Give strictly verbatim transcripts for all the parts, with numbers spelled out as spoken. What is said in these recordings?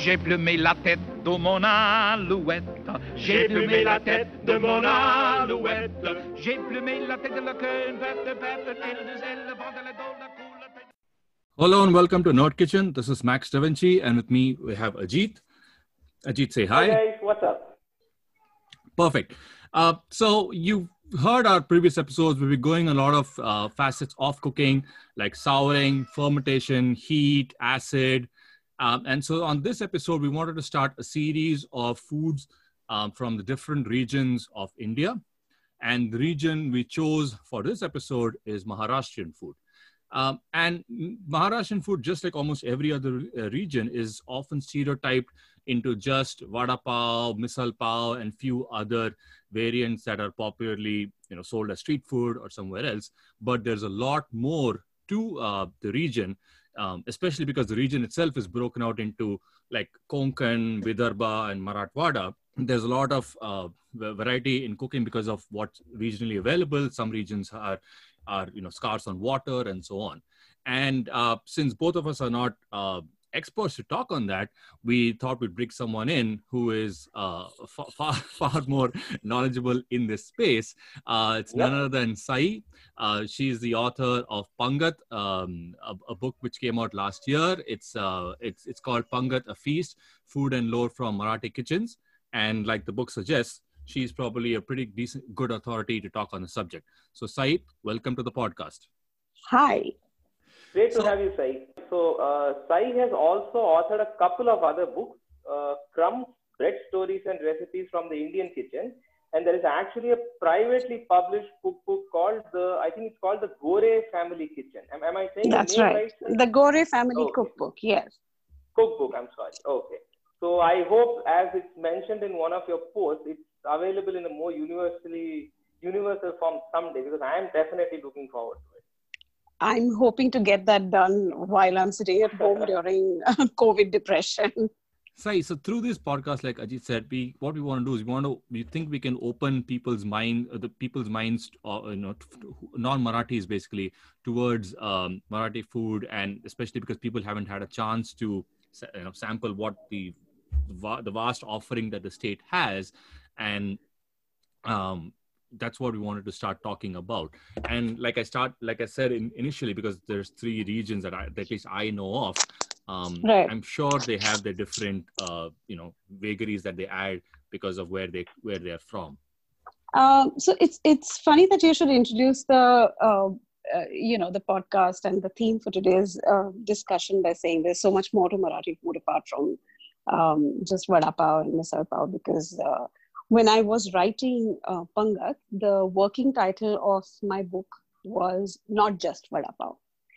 J'ai plumé la tête de mon alouette. J'ai plumé la tête de mon alouette. J'ai plumé la tête de la queue, verte, verte, elle des ailes, vente la dole, la coule. Hello and welcome to Nerd Kitchen. This is Max Da Vinci, and with me we have Ajit. Ajit, say hi. Hi guys, what's up? Perfect. Uh, so you've heard our previous episodes. We'll be going a lot of uh, facets of cooking, like souring, fermentation, heat, acid. Um, and so on this episode, we wanted to start a series of foods um, from the different regions of India. And the region we chose for this episode is Maharashtrian food. Um, and Maharashtrian food, just like almost every other uh, region, is often stereotyped into just vada pav, misal pav, and few other variants that are popularly, you know, sold as street food or somewhere else. But there's a lot more to uh, the region, um, especially because the region itself is broken out into like Konkan, Vidarbha, and Marathwada. There's a lot of uh, variety in cooking because of what's regionally available. Some regions are are, you know, scarce on water and so on. And uh, since both of us are not uh, experts to talk on that, we thought we'd bring someone in who is uh, far, far, far more knowledgeable in this space. Uh, it's Yep. none other than Sai. Uh, she's the author of Pangat, um, a, a book which came out last year. It's, uh, it's, it's called Pangat, A Feast, Food and Lore from Marathi Kitchens. And like the book suggests, she's probably a pretty decent, good authority to talk on the subject. So, Sai, welcome to the podcast. Hi. Great to So- have you, Sai. So, uh, Sai has also authored a couple of other books, uh, Crumbs, Bread Stories and Recipes from the Indian Kitchen. And there is actually a privately published cookbook called the, I think it's called the Gore Family Kitchen. Am, am I saying That's the name right. right? Sai? The Gore Family Okay. Cookbook, yes. Cookbook, I'm sorry. Okay. So I hope, as it's mentioned in one of your posts, it's available in a more universally universal form someday, because I am definitely looking forward to it. I'm hoping to get that done while I'm sitting at home during COVID depression. Sai, so through this podcast, like Ajit said, we what we want to do is we want to we think we can open people's mind, uh, the people's minds, uh, you know, non-Marathis basically towards um, Marathi food, and especially because people haven't had a chance to sa- you know sample what the va- the vast offering that the state has, and um, that's what we wanted to start talking about. And like I start, like I said in, initially, because there's three regions that I, that at least I know of. Um, Right. I'm sure they have their different, uh, you know, vagaries that they add because of where they where they're from. Um, so it's it's funny that you should introduce the uh, uh, you know the podcast and the theme for today's uh, discussion by saying there's so much more to Marathi food apart from um, just vada pav and misal pav, because uh, when I was writing uh, Pangat, the working title of my book was not just vada pav.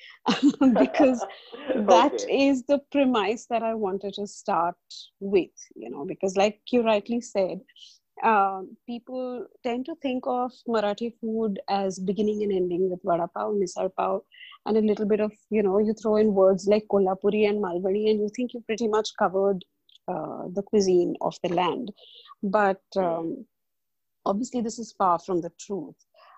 Because that Okay. is the premise that I wanted to start with, you know, because like you rightly said, um, people tend to think of Marathi food as beginning and ending with vada pav, misal pav, and a little bit of, you know, you throw in words like Kolhapuri and Malwani, and you think you pretty much covered uh, the cuisine of the land. But um, obviously, this is far from the truth.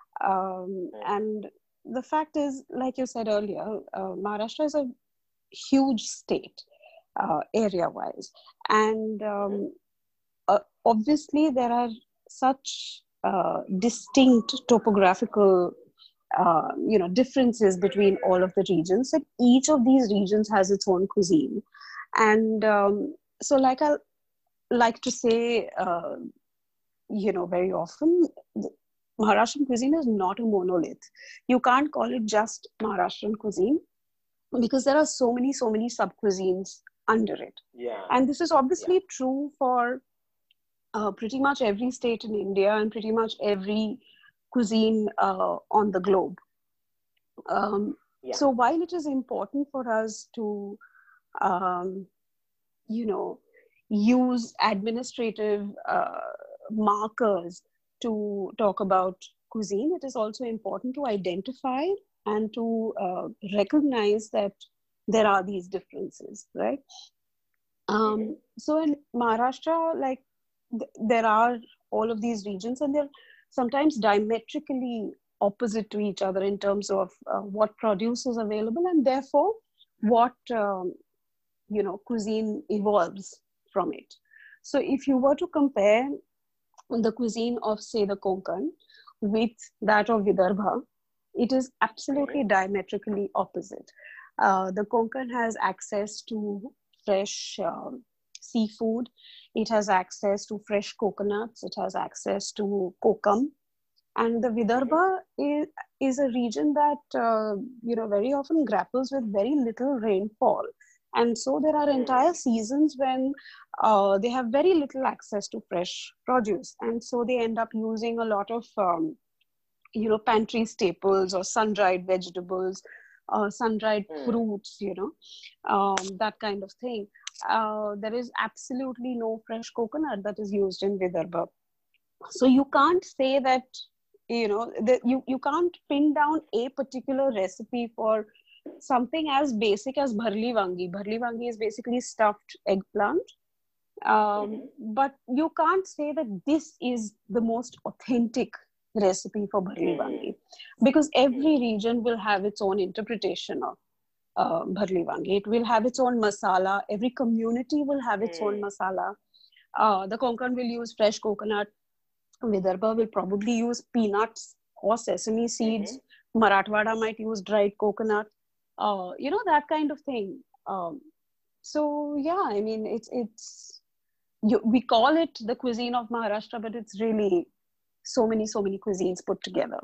Um, and the fact is, like you said earlier, uh, Maharashtra is a huge state, uh, area-wise. And um, uh, obviously, there are such uh, distinct topographical uh, you know, differences between all of the regions, that each of these regions has its own cuisine. And um, so, like I like to say, uh, you know, very often, the Maharashtrian cuisine is not a monolith. You can't call it just Maharashtrian cuisine because there are so many, so many sub-cuisines under it. Yeah. And this is obviously true for uh, pretty much every state in India and pretty much every cuisine uh, on the globe. Um, Yeah. So while it is important for us to, um, you know, use administrative uh, markers to talk about cuisine, it is also important to identify and to uh, recognize that there are these differences, right? Um, so in Maharashtra, like th- there are all of these regions, and they're sometimes diametrically opposite to each other in terms of uh, what produce is available, and therefore what um, you know, cuisine evolves from it. So if you were to compare the cuisine of, say, the Konkan with that of Vidarbha, it is absolutely diametrically opposite. Uh, the Konkan has access to fresh um, seafood. It has access to fresh coconuts. It has access to kokum. And the Vidarbha is, is a region that, uh, you know, very often grapples with very little rainfall. And so there are entire seasons when uh, they have very little access to fresh produce. And so they end up using a lot of, um, you know, pantry staples or sun-dried vegetables, uh, sun-dried fruits, you know, um, that kind of thing. Uh, there is absolutely no fresh coconut that is used in Vidarbha. So you can't say that, you know, the, you, you can't pin down a particular recipe for something as basic as bharli wangi. Bharli wangi is basically stuffed eggplant. Um, mm-hmm. But you can't say that this is the most authentic recipe for bharli wangi, because every region will have its own interpretation of uh, bharli wangi. It will have its own masala. Every community will have its own masala. Uh, the Konkan will use fresh coconut. Vidarbha will probably use peanuts or sesame seeds. Mm-hmm. Marathwada might use dried coconut. Uh, you know, that kind of thing. Um, so yeah, I mean, it's it's you, we call it the cuisine of Maharashtra, but it's really so many so many cuisines put together.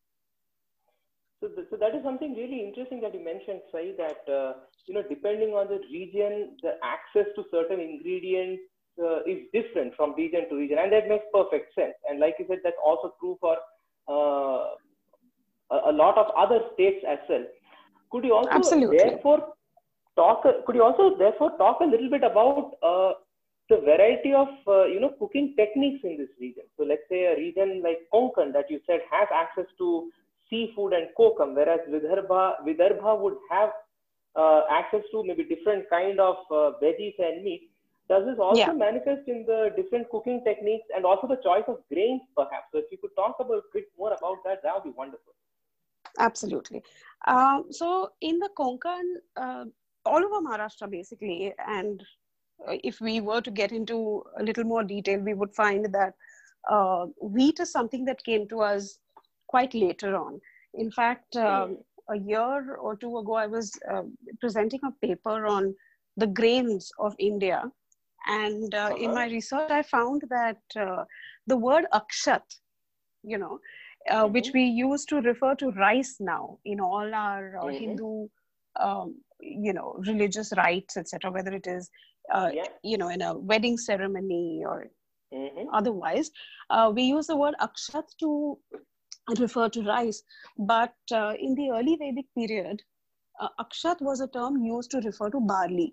So, th- so that is something really interesting that you mentioned, Sai, that uh, you know, depending on the region, the access to certain ingredients uh, is different from region to region, and that makes perfect sense. And like you said, that's also true for uh, a, a lot of other states as well. Could you also Absolutely. therefore talk? Could you also therefore talk a little bit about uh, the variety of uh, you know, cooking techniques in this region? So let's say a region like Konkan that you said has access to seafood and kokum, whereas Vidarbha Vidarbha would have uh, access to maybe different kind of uh, veggies and meat. Does this also Yeah. manifest in the different cooking techniques and also the choice of grains, perhaps? So if you could talk about a bit more about that, that would be wonderful. Absolutely. Um, so in the Konkan, uh, all over Maharashtra basically, and if we were to get into a little more detail, we would find that uh, wheat is something that came to us quite later on. In fact, um, a year or two ago, I was uh, presenting a paper on the grains of India. And uh, uh-huh. in my research, I found that uh, the word akshat, you know, Uh, mm-hmm. which we use to refer to rice now in all our uh, mm-hmm. Hindu, um, you know, religious rites, et cetera, whether it is, uh, yeah. you know, in a wedding ceremony or mm-hmm. otherwise, uh, we use the word akshat to refer to rice. But uh, in the early Vedic period, uh, akshat was a term used to refer to barley.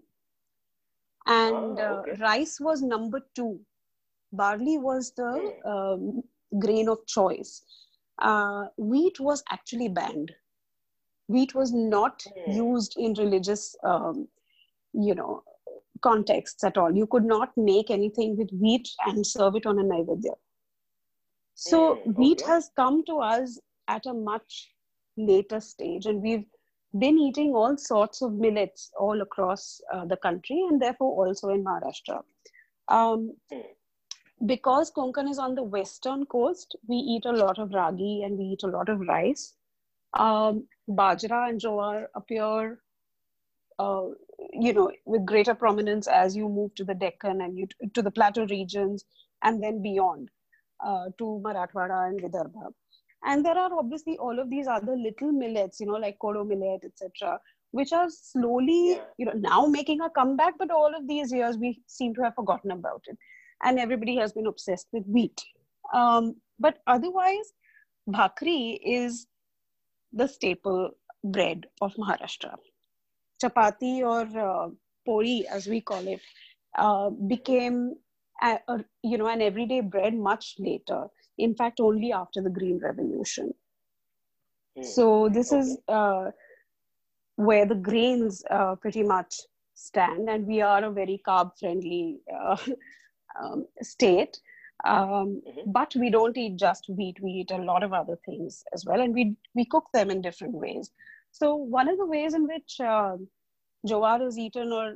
And oh, okay. uh, rice was number two. Barley was the um, grain of choice. Uh, wheat was actually banned. Wheat was not used in religious, um, you know, contexts at all. You could not make anything with wheat and serve it on a naivedya. So mm, okay. wheat has come to us at a much later stage, and we've been eating all sorts of millets all across uh, the country, and therefore also in Maharashtra. Um, mm. Because Konkan is on the western coast, we eat a lot of ragi and we eat a lot of rice. Um, bajra and jowar appear, uh, you know, with greater prominence as you move to the Deccan and you to the plateau regions, and then beyond uh, to Marathwada and Vidarbha. And there are obviously all of these other little millets, you know, like kodo millet, et cetera, which are slowly, yeah. you know, now making a comeback. But all of these years, we seem to have forgotten about it. And everybody has been obsessed with wheat. Um, but otherwise, bhakri is the staple bread of Maharashtra. Chapati or uh, pori, as we call it, uh, became a, a, you know, an everyday bread much later. In fact, only after the Green Revolution. Mm. So this okay. is uh, where the grains uh, pretty much stand, and we are a very carb-friendly uh, Um, state, um, mm-hmm. but we don't eat just wheat. We eat a lot of other things as well, and we we cook them in different ways. So one of the ways in which uh, jowar is eaten, or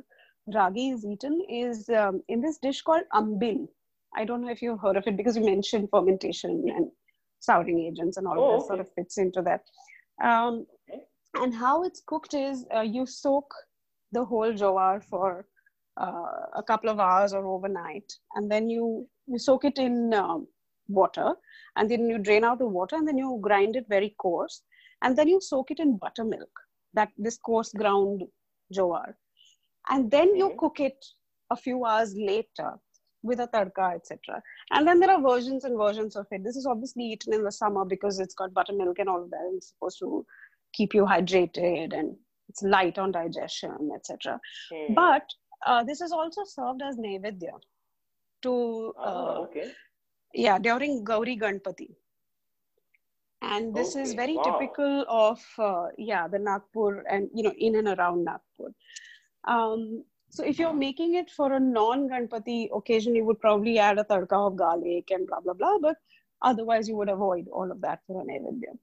ragi is eaten is um, in this dish called ambil. I don't know if you've heard of it because you mentioned fermentation and souring agents and all Oh, of this okay. sort of fits into that. Um, and how it's cooked is uh, you soak the whole jowar for uh, a couple of hours or overnight, and then you, you soak it in um, water, and then you drain out the water, and then you grind it very coarse, and then you soak it in buttermilk, that this coarse ground jowar, and then you Mhm. cook it a few hours later with a tadka, et cetera. And then there are versions and versions of it. This is obviously eaten in the summer because it's got buttermilk and all of that, and it's supposed to keep you hydrated and it's light on digestion, et cetera. Hmm. But uh, this is also served as naivedya to, Ah, uh, okay. yeah, during Gauri Ganpati. And this is Okay. very Wow. typical of, uh, yeah, the Nagpur and, you know, in and around Nagpur. Um, so if you're making it for a non-Ganpati occasion, you would probably add a tadka of garlic and blah, blah, blah. But otherwise, you would avoid all of that for an naivedya.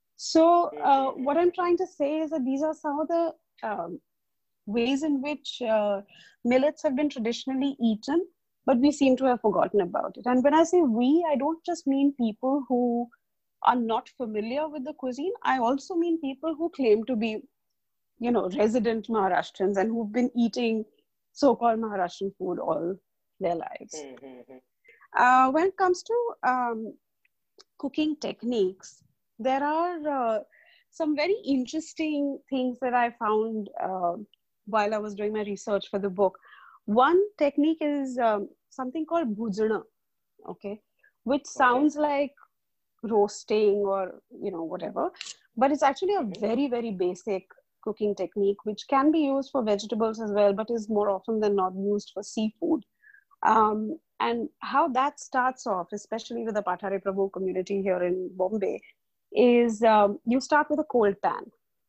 So uh, Mhm. what I'm trying to say is that these are some of the um, ways in which uh, millets have been traditionally eaten, but we seem to have forgotten about it. And when I say we, I don't just mean people who are not familiar with the cuisine. I also mean people who claim to be, you know, resident Maharashtrians and who've been eating so-called Maharashtrian food all their lives. Mhm. Uh, when it comes to um, cooking techniques, there are uh, some very interesting things that I found uh, while I was doing my research for the book. One technique is um, something called bhujana, okay, which sounds like roasting or, you know, whatever, but it's actually a very, very basic cooking technique, which can be used for vegetables as well, but is more often than not used for seafood. Um, and how that starts off, especially with the Pathare Prabhu community here in Bombay, is um, you start with a cold pan.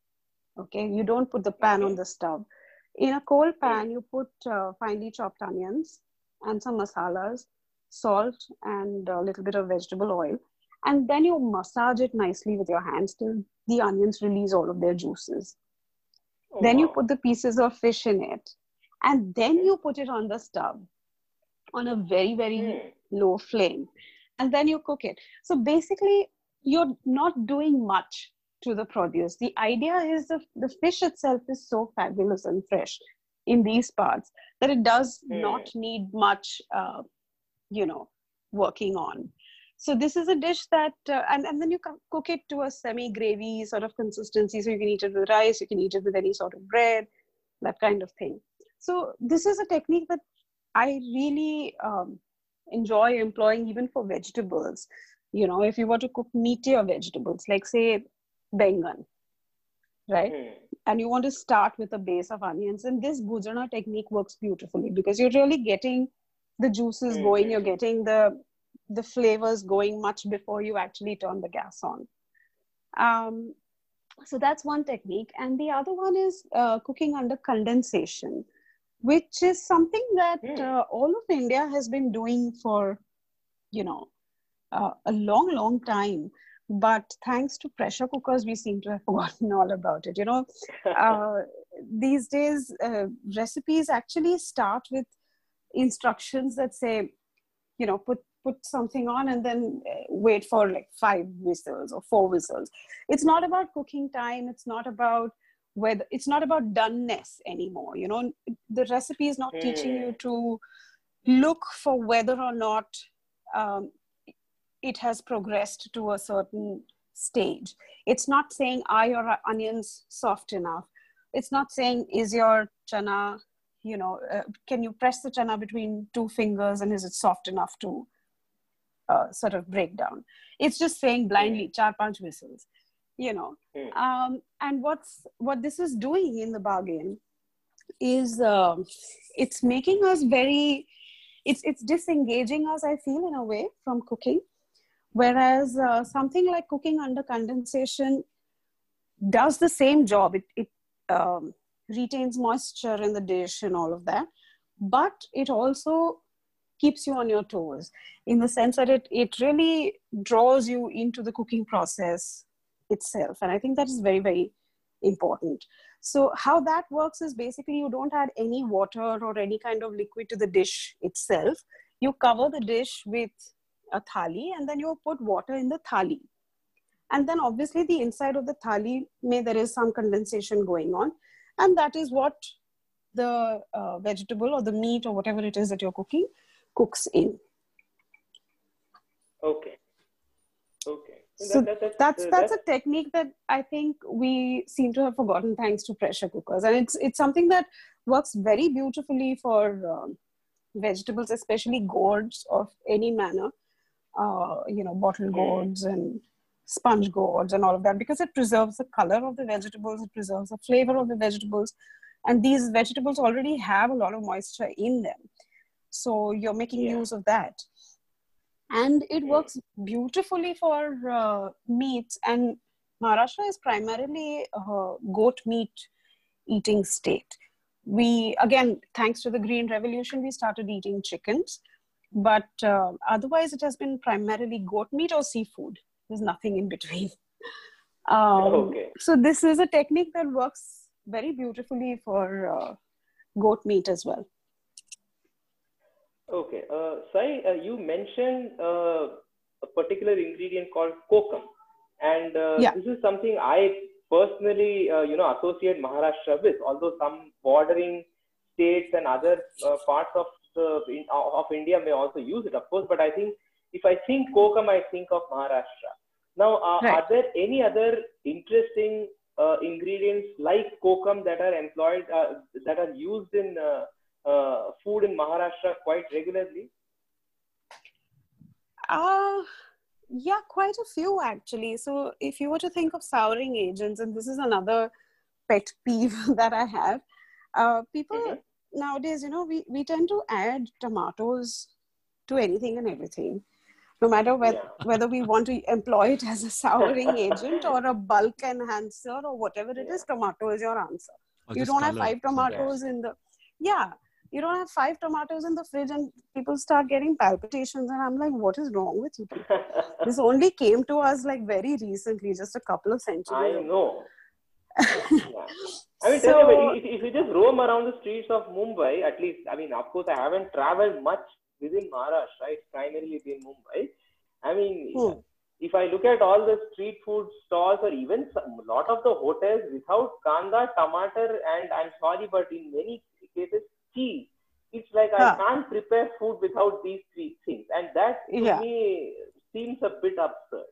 Okay, you don't put the pan Okay. on the stove. In a cold pan, you put uh, finely chopped onions and some masalas, salt, and a little bit of vegetable oil. And then you massage it nicely with your hands till the onions release all of their juices. Oh, Then you wow. put the pieces of fish in it. And then you put it on the stove on a very, very Hmm. low flame. And then you cook it. So basically, you're not doing much to the produce. The idea is the, the fish itself is so fabulous and fresh in these parts that it does Hmm. not need much, uh, you know, working on. So this is a dish that, uh, and, and then you can cook it to a semi-gravy sort of consistency. So you can eat it with rice, you can eat it with any sort of bread, that kind of thing. So this is a technique that I really um, enjoy employing even for vegetables. You know, if you want to cook meatier vegetables, like say bengan, right? Hmm. And you want to start with a base of onions, and this bhujana technique works beautifully because you're really getting the juices Hmm. going, you're getting the the flavors going much before you actually turn the gas on. Um, so that's one technique. And the other one is uh, cooking under condensation, which is something that Hmm. uh, all of India has been doing for, you know, uh, a long, long time. But thanks to pressure cookers, we seem to have forgotten all about it. You know, uh, these days, uh, recipes actually start with instructions that say, you know, put put something on and then uh, wait for like five whistles or four whistles. It's not about cooking time. It's not about whether, it's not about doneness anymore. You know, the recipe is not teaching you to look for whether or not um, it has progressed to a certain stage. It's not saying, are your onions soft enough? It's not saying, is your chana, you know, uh, can you press the chana between two fingers and is it soft enough to uh, sort of break down? It's just saying blindly, char panch whistles, you know. Um, and what's what this is doing in the bargain is uh, it's making us very, it's it's disengaging us, I feel, in a way from cooking. Whereas uh, something like cooking under condensation does the same job. It, it um, retains moisture in the dish and all of that, but it also keeps you on your toes in the sense that it, it really draws you into the cooking process itself. And I think that is very, very important. So how that works is basically you don't add any water or any kind of liquid to the dish itself. You cover the dish with a thali and then you put water in the thali. And then obviously the inside of the thali, may there is some condensation going on. And that is what the uh, vegetable or the meat or whatever it is that you're cooking cooks in. Okay. Okay. So that, that, that's, that's, uh, that's that's a technique that I think we seem to have forgotten thanks to pressure cookers. And it's, it's something that works very beautifully for um, vegetables, especially gourds of any manner, uh, you know, bottle mm. gourds and sponge gourds and all of that, because it preserves the color of the vegetables, it preserves the flavor of the vegetables. And these vegetables already have a lot of moisture in them. So you're making yeah. use of that. And it works beautifully for uh, meats. And Maharashtra is primarily a goat meat eating state. We, again, thanks to the Green Revolution, we started eating chickens. But uh, otherwise, it has been primarily goat meat or seafood. There's nothing in between. Um, okay. So this is a technique that works very beautifully for uh, goat meat as well. Okay. Uh, Sai, uh, you mentioned uh, a particular ingredient called kokum. And uh, yeah. this is something I personally, uh, you know, associate Maharashtra with, although some bordering states and other uh, parts of, the, in, of India may also use it, of course. But I think if I think kokum, I think of Maharashtra. Now, uh, right. are there any other interesting uh, ingredients like kokum that are employed, uh, that are used in uh, uh, food in Maharashtra quite regularly? Uh, yeah, quite a few actually. So if you were to think of souring agents, and this is another pet peeve that I have, uh, people mm-hmm. nowadays, you know, we, we tend to add tomatoes to anything and everything. No matter whether, yeah. whether we want to employ it as a souring agent or a bulk enhancer or whatever it yeah. is, tomato is your answer. Or you don't color. have five tomatoes sometimes. in the, yeah, you don't have five tomatoes in the fridge and people start getting palpitations and I'm like, what is wrong with you people? This only came to us like very recently, just a couple of centuries I ago. know. yeah. I mean, so, tell you, if, if you just roam around the streets of Mumbai, at least, I mean, of course, I haven't traveled much within Maharashtra, it's primarily been Mumbai. I mean, hmm. if I look at all the street food stalls or even some, a lot of the hotels without kanda, tomato, and I'm sorry, but in many cases, cheese. It's like huh. I can't prepare food without these three things. And that to yeah. me seems a bit absurd.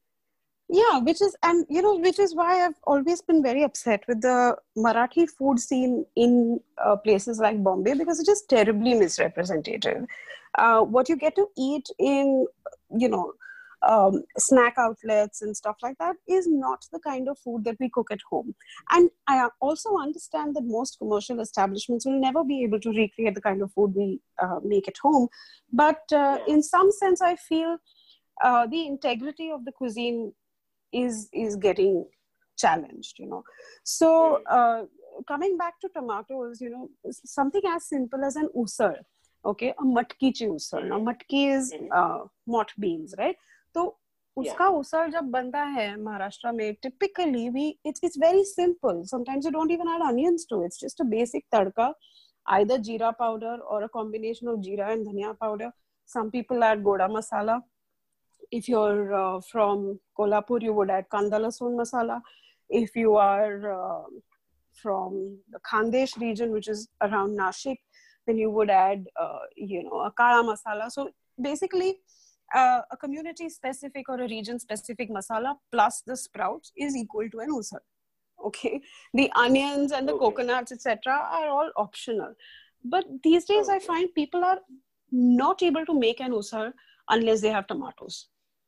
Yeah, which is, and you know, which is why I've always been very upset with the Marathi food scene in uh, places like Bombay, because it is terribly misrepresentative. Uh, what you get to eat in, you know, um, snack outlets and stuff like that is not the kind of food that we cook at home. And I also understand that most commercial establishments will never be able to recreate the kind of food we uh, make at home. But uh, in some sense, I feel uh, the integrity of the cuisine is is getting challenged, you know. So uh, coming back to tomatoes, you know, something as simple as an usal, okay, a matki chi usal. Now matki is uh, mott beans, right? So uska yeah. usal jab banta hai Maharashtra mein, typically we it's it's very simple. Sometimes you don't even add onions to it. It's just a basic tadka, either jeera powder or a combination of jeera and dhania powder. Some people add goda masala. If you're uh, from Kolhapur, you would add kanda lasun masala. If you are uh, from the Khandesh region, which is around Nashik, then you would add, uh, you know, a kala masala. So basically, uh, a community-specific or a region-specific masala plus the sprouts is equal to an usal. Okay, the onions and the okay. coconuts, et cetera, are all optional. But these days, okay. I find people are not able to make an usal unless they have tomatoes.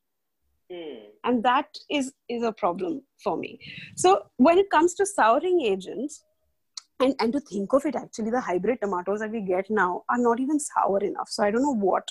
Mm. And that is, is a problem for me. So when it comes to souring agents, and, and to think of it, actually, the hybrid tomatoes that we get now are not even sour enough. So I don't know what,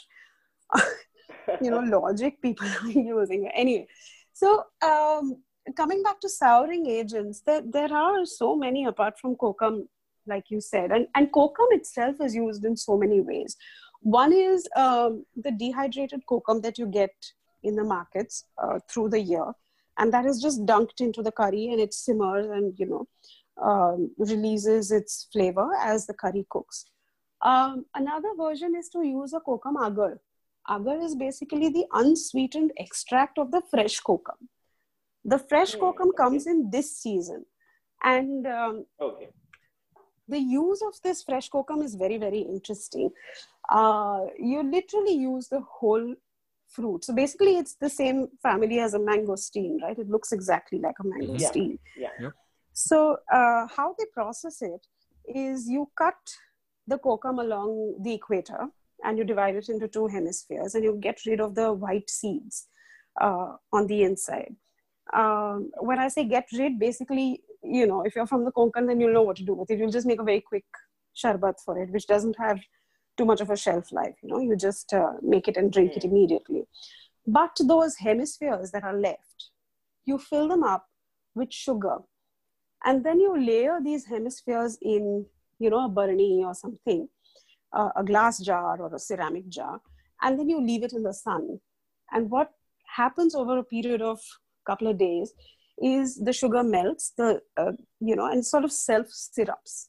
you know, logic people are using. Anyway, so um, coming back to souring agents, there, there are so many apart from kokum, like you said. And, and kokum itself is used in so many ways. One is um, the dehydrated kokum that you get in the markets uh, through the year. And that is just dunked into the curry and it simmers and, you know, um, releases its flavor as the curry cooks. Um, another version is to use a kokum agar. Agar is basically the unsweetened extract of the fresh kokum. The fresh Hmm, kokum okay. comes in this season. And um, Okay. the use of this fresh kokum is very, very interesting. Uh, you literally use the whole fruit. So basically, it's the same family as a mangosteen, right? It looks exactly like a mangosteen. Yeah. Yeah. Yep. So uh, how they process it is you cut the kokum along the equator and you divide it into two hemispheres and you get rid of the white seeds uh, on the inside. Um, when I say get rid, basically, you know, if you're from the Konkan, then you'll know what to do with it. You'll just make a very quick sharbat for it, which doesn't have too much of a shelf life. You know, you just uh, make it and drink it immediately. But those hemispheres that are left, you fill them up with sugar. And then you layer these hemispheres in, you know, a barani or something, uh, a glass jar or a ceramic jar, and then you leave it in the sun. And what happens over a period of a couple of days is the sugar melts, the uh, you know, and sort of self-syrups.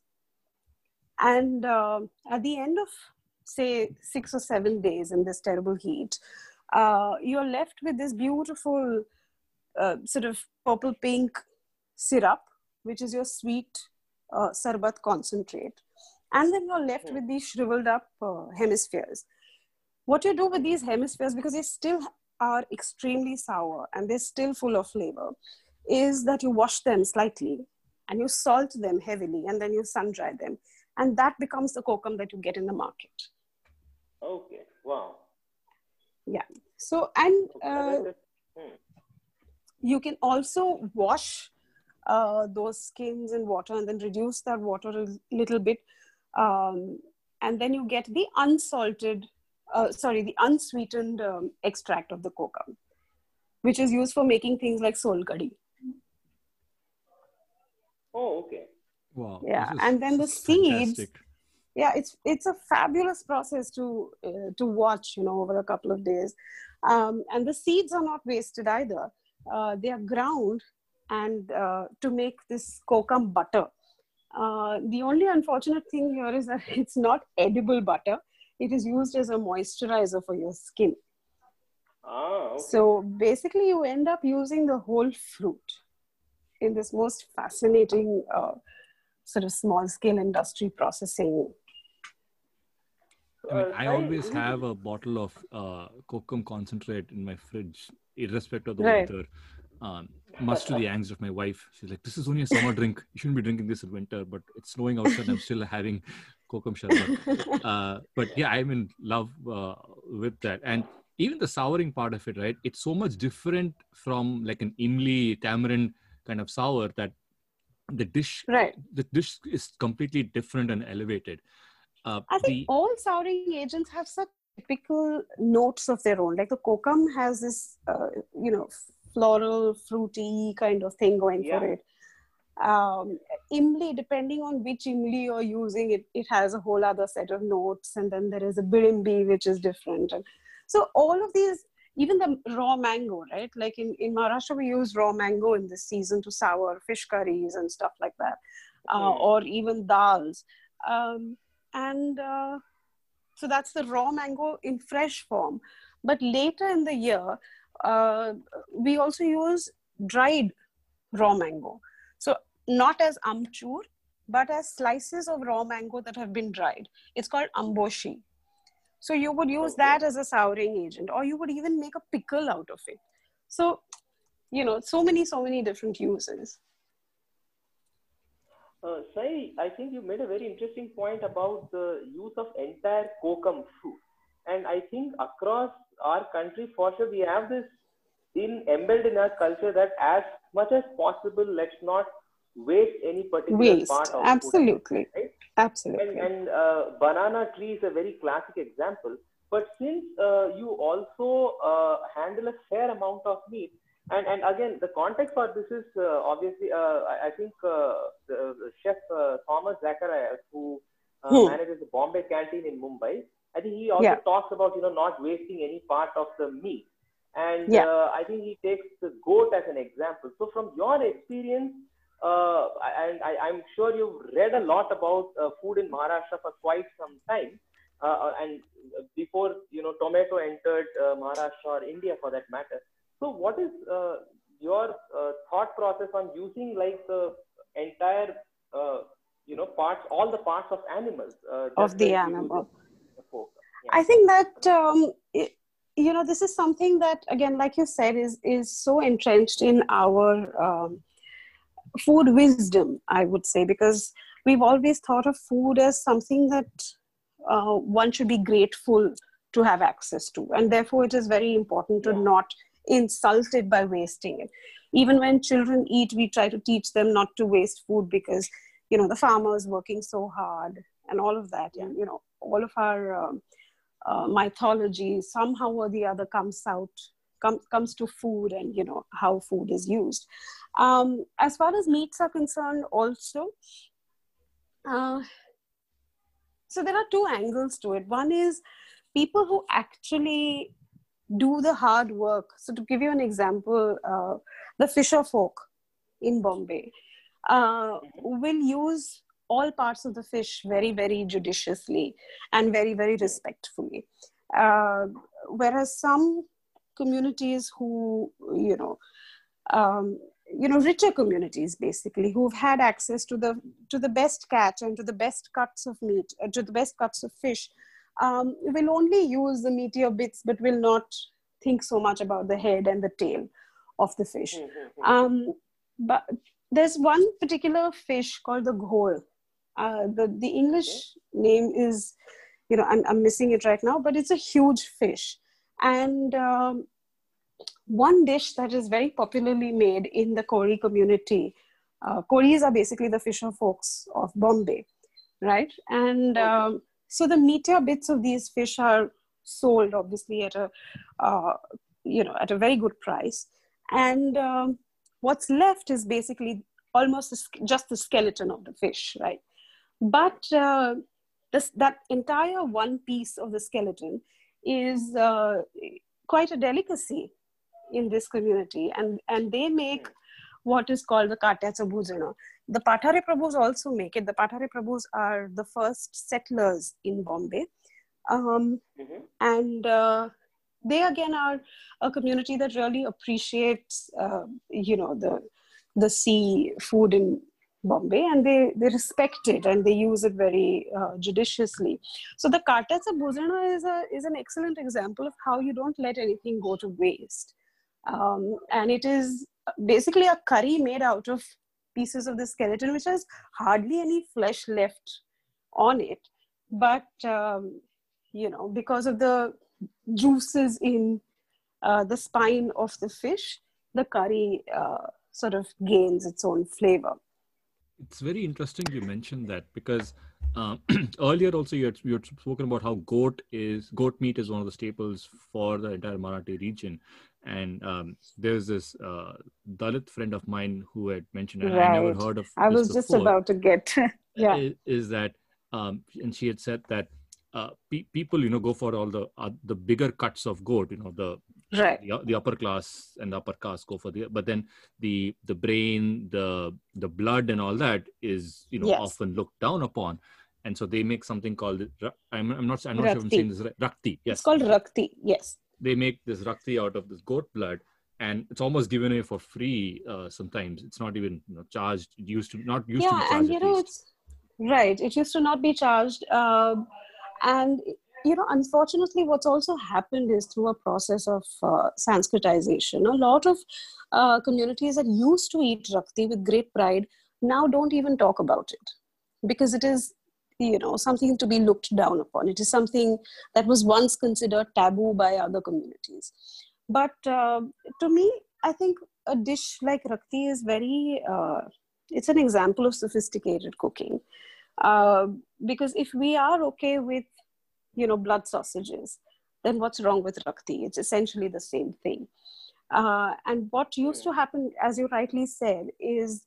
And uh, at the end of, say, six or seven days in this terrible heat, uh, you're left with this beautiful uh, sort of purple-pink syrup, which is your sweet uh, sarbat concentrate. And then you're left with these shriveled up uh, hemispheres. What you do with these hemispheres, because they still are extremely sour and they're still full of flavor, is that you wash them slightly and you salt them heavily and then you sun dry them. And that becomes the kokum that you get in the market. Okay. Wow. Yeah. So, and uh, Hmm. you can also wash uh, those skins in water and then reduce that water a little bit. Um, and then you get the unsalted, uh, sorry, the unsweetened um, extract of the kokum, which is used for making things like sol kadhi. Oh, okay. Wow. Yeah, this is- and then the this is seeds. fantastic. Yeah, it's it's a fabulous process to uh, to watch, you know, over a couple of days. Um, and the seeds are not wasted either. Uh, they are ground and uh, to make this kokum butter. Uh, the only unfortunate thing here is that it's not edible butter. It is used as a moisturizer for your skin. Ah, okay. So basically, you end up using the whole fruit in this most fascinating uh, sort of small-scale industry processing. I mean, Uh, I Sai, always you- have a bottle of uh, kokum concentrate in my fridge, irrespective of the Right. weather. Um, much to the angst of my wife. She's like, this is only a summer drink. You shouldn't be drinking this in winter, but it's snowing outside. I'm still having kokum sharbat. Uh, but yeah, I'm in love uh, with that. And even the souring part of it, right? It's so much different from like an imli tamarind kind of sour that the dish, Right. the dish is completely different and elevated. Uh, I think the, all souring agents have such typical notes of their own. Like the kokum has this, uh, you know, floral, fruity kind of thing going Yeah. for it. Um, imli, depending on which imli you're using, it, it has a whole other set of notes. And then there is a birimbi, which is different. And so all of these, even the raw mango, right? Like in, in Maharashtra, we use raw mango in this season to sour fish curries and stuff like that. Uh, Hmm. or even dals. Um, and uh, so that's the raw mango in fresh form. But later in the year, uh, we also use dried raw mango. So not as amchur, but as slices of raw mango that have been dried. It's called amboshi. So you would use Okay. that as a souring agent, or you would even make a pickle out of it. So, you know, so many, so many different uses. Uh, Sai, I think you made a very interesting point about the use of entire kokum fruit. And I think across our country, for sure, we have this in embedded in our culture that as much as possible, let's not waste any particular Waste, part of absolutely. food. Right? Absolutely. And, and uh, banana tree is a very classic example. But since uh, you also uh, handle a fair amount of meat, and, and again, the context for this is uh, obviously, uh, I, I think uh, the, the chef uh, Thomas Zacharias, who uh, Hmm. manages the Bombay canteen in Mumbai, I think he also Yeah. talks about, you know, not wasting any part of the meat. And Yeah. uh, I think he takes the goat as an example. So from your experience, uh, and I, I'm sure you've read a lot about uh, food in Maharashtra for quite some time. Uh, and before, you know, tomato entered uh, Maharashtra or India for that matter. So what is uh, your uh, thought process on using like the entire, uh, you know, parts, all the parts of animals? Uh, Of the like animal. The yeah. I think that, um, it, you know, this is something that, again, like you said, is, is so entrenched in our um, food wisdom, I would say, because we've always thought of food as something that uh, one should be grateful to have access to. And therefore, it is very important to Yeah. not insult it by wasting it. Even when children eat, we try to teach them not to waste food because, you know, the farmer is working so hard and all of that. And, you know, all of our um, uh, mythology somehow or the other comes out, com- comes to food and, you know, how food is used. Um, as far as meats are concerned also, uh, so there are two angles to it. One is people who actually do the hard work. So to give you an example, uh, the fisher folk in Bombay uh, will use all parts of the fish very, very judiciously and very, very respectfully. Uh, whereas some communities who, you know, um, you know, richer communities basically who've had access to the to the best catch and to the best cuts of meat, uh, to the best cuts of fish, um, will only use the meatier bits, but will not think so much about the head and the tail of the fish. Mm-hmm. Um, but there's one particular fish called the ghol. Uh, the the English Okay. name is, you know, I'm I'm missing it right now, but it's a huge fish. And um, one dish that is very popularly made in the Kori community, uh, Koris are basically the fisher folks of Bombay, right? And um, so the meatier bits of these fish are sold obviously at a, uh, you know, at a very good price. And um, what's left is basically almost a, just the skeleton of the fish, right? But uh, this, that entire one piece of the skeleton is uh, quite a delicacy in this community, and and they make what is called the katyacha bhujana. The Pathare Prabhus also make it. The Pathare Prabhus are the first settlers in Bombay, um, Mm-hmm. and uh, they again are a community that really appreciates, uh, you know, the the sea food in Bombay, and they they respect it and they use it very uh, judiciously. So the katyacha bhujana is a is an excellent example of how you don't let anything go to waste. Um, and it is basically a curry made out of pieces of the skeleton, which has hardly any flesh left on it. But, um, you know, because of the juices in uh, the spine of the fish, the curry uh, sort of gains its own flavor. It's very interesting you mentioned that because uh, earlier also you had, you had spoken about how goat is goat meat is one of the staples for the entire Marathi region. And um, there's this uh, Dalit friend of mine who had mentioned, and Right. I never heard of I this was just before, about to get, yeah. is, is that, um, and she had said that uh, pe- people, you know, go for all the uh, the bigger cuts of goat, you know, the, right. the the upper class and the upper caste go for the, but then the the brain, the the blood and all that is, you know, Yes. often looked down upon. And so they make something called, I'm, I'm not, I'm not sure if I'm Rakti. saying this right. Rakti, yes. It's called rakti, yes. They make this rakti out of this goat blood, and it's almost given away for free. Uh, sometimes it's not even, you know, charged. It used to not used Yeah, to be charged and you at know, least. it's right. It used to not be charged, um, and you know, unfortunately, what's also happened is through a process of uh, Sanskritization, a lot of uh, communities that used to eat rakti with great pride now don't even talk about it because it is, you know, something to be looked down upon. It is something that was once considered taboo by other communities. But uh, to me, I think a dish like rakti is very, uh, it's an example of sophisticated cooking. Uh, because if we are okay with, you know, blood sausages, then what's wrong with rakti? It's essentially the same thing. Uh, and what used to happen, as you rightly said, is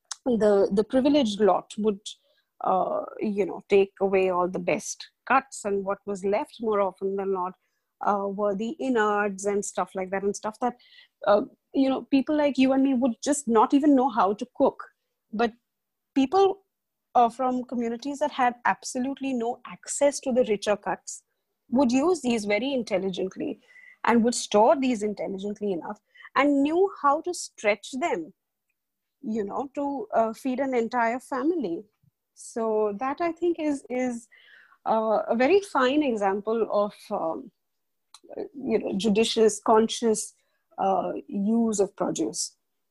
the, the privileged lot would, uh, you know, take away all the best cuts, and what was left more often than not uh, were the innards and stuff like that, and stuff that, uh, you know, people like you and me would just not even know how to cook. But people uh, from communities that had absolutely no access to the richer cuts would use these very intelligently and would store these intelligently enough and knew how to stretch them, you know, to uh, feed an entire family. So that, I think, is, is uh, a very fine example of, um, you know, judicious, conscious uh, use of produce.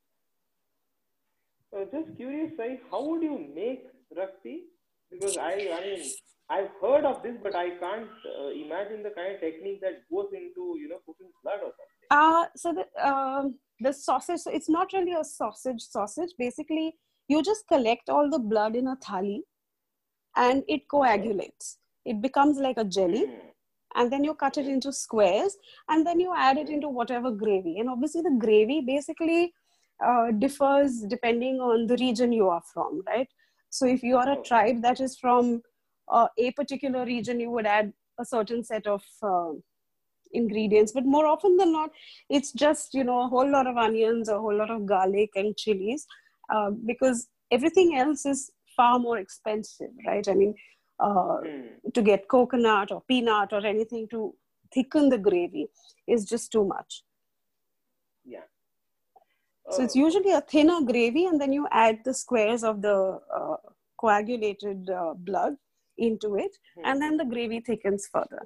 Uh, just curious, Sai, how would you make rakti? Because I, I mean, I've heard of this, but I can't uh, imagine the kind of technique that goes into, you know, cooking blood or something. Uh, so the, um, the sausage, so it's not really a sausage sausage. Basically, you just collect all the blood in a thali and it coagulates. It becomes like a jelly. Mm. And then you cut it into squares and then you add it into whatever gravy. And obviously the gravy basically uh, differs depending on the region you are from, right? So if you are a tribe that is from uh, a particular region, you would add a certain set of uh, ingredients. But more often than not, it's just, you know, a whole lot of onions, a whole lot of garlic and chilies, uh, because everything else is far more expensive, right? I mean, Uh, mm. to get coconut or peanut or anything to thicken the gravy is just too much. Yeah. Uh, so it's usually a thinner gravy and then you add the squares of the uh, coagulated uh, blood into it mm. and then the gravy thickens further.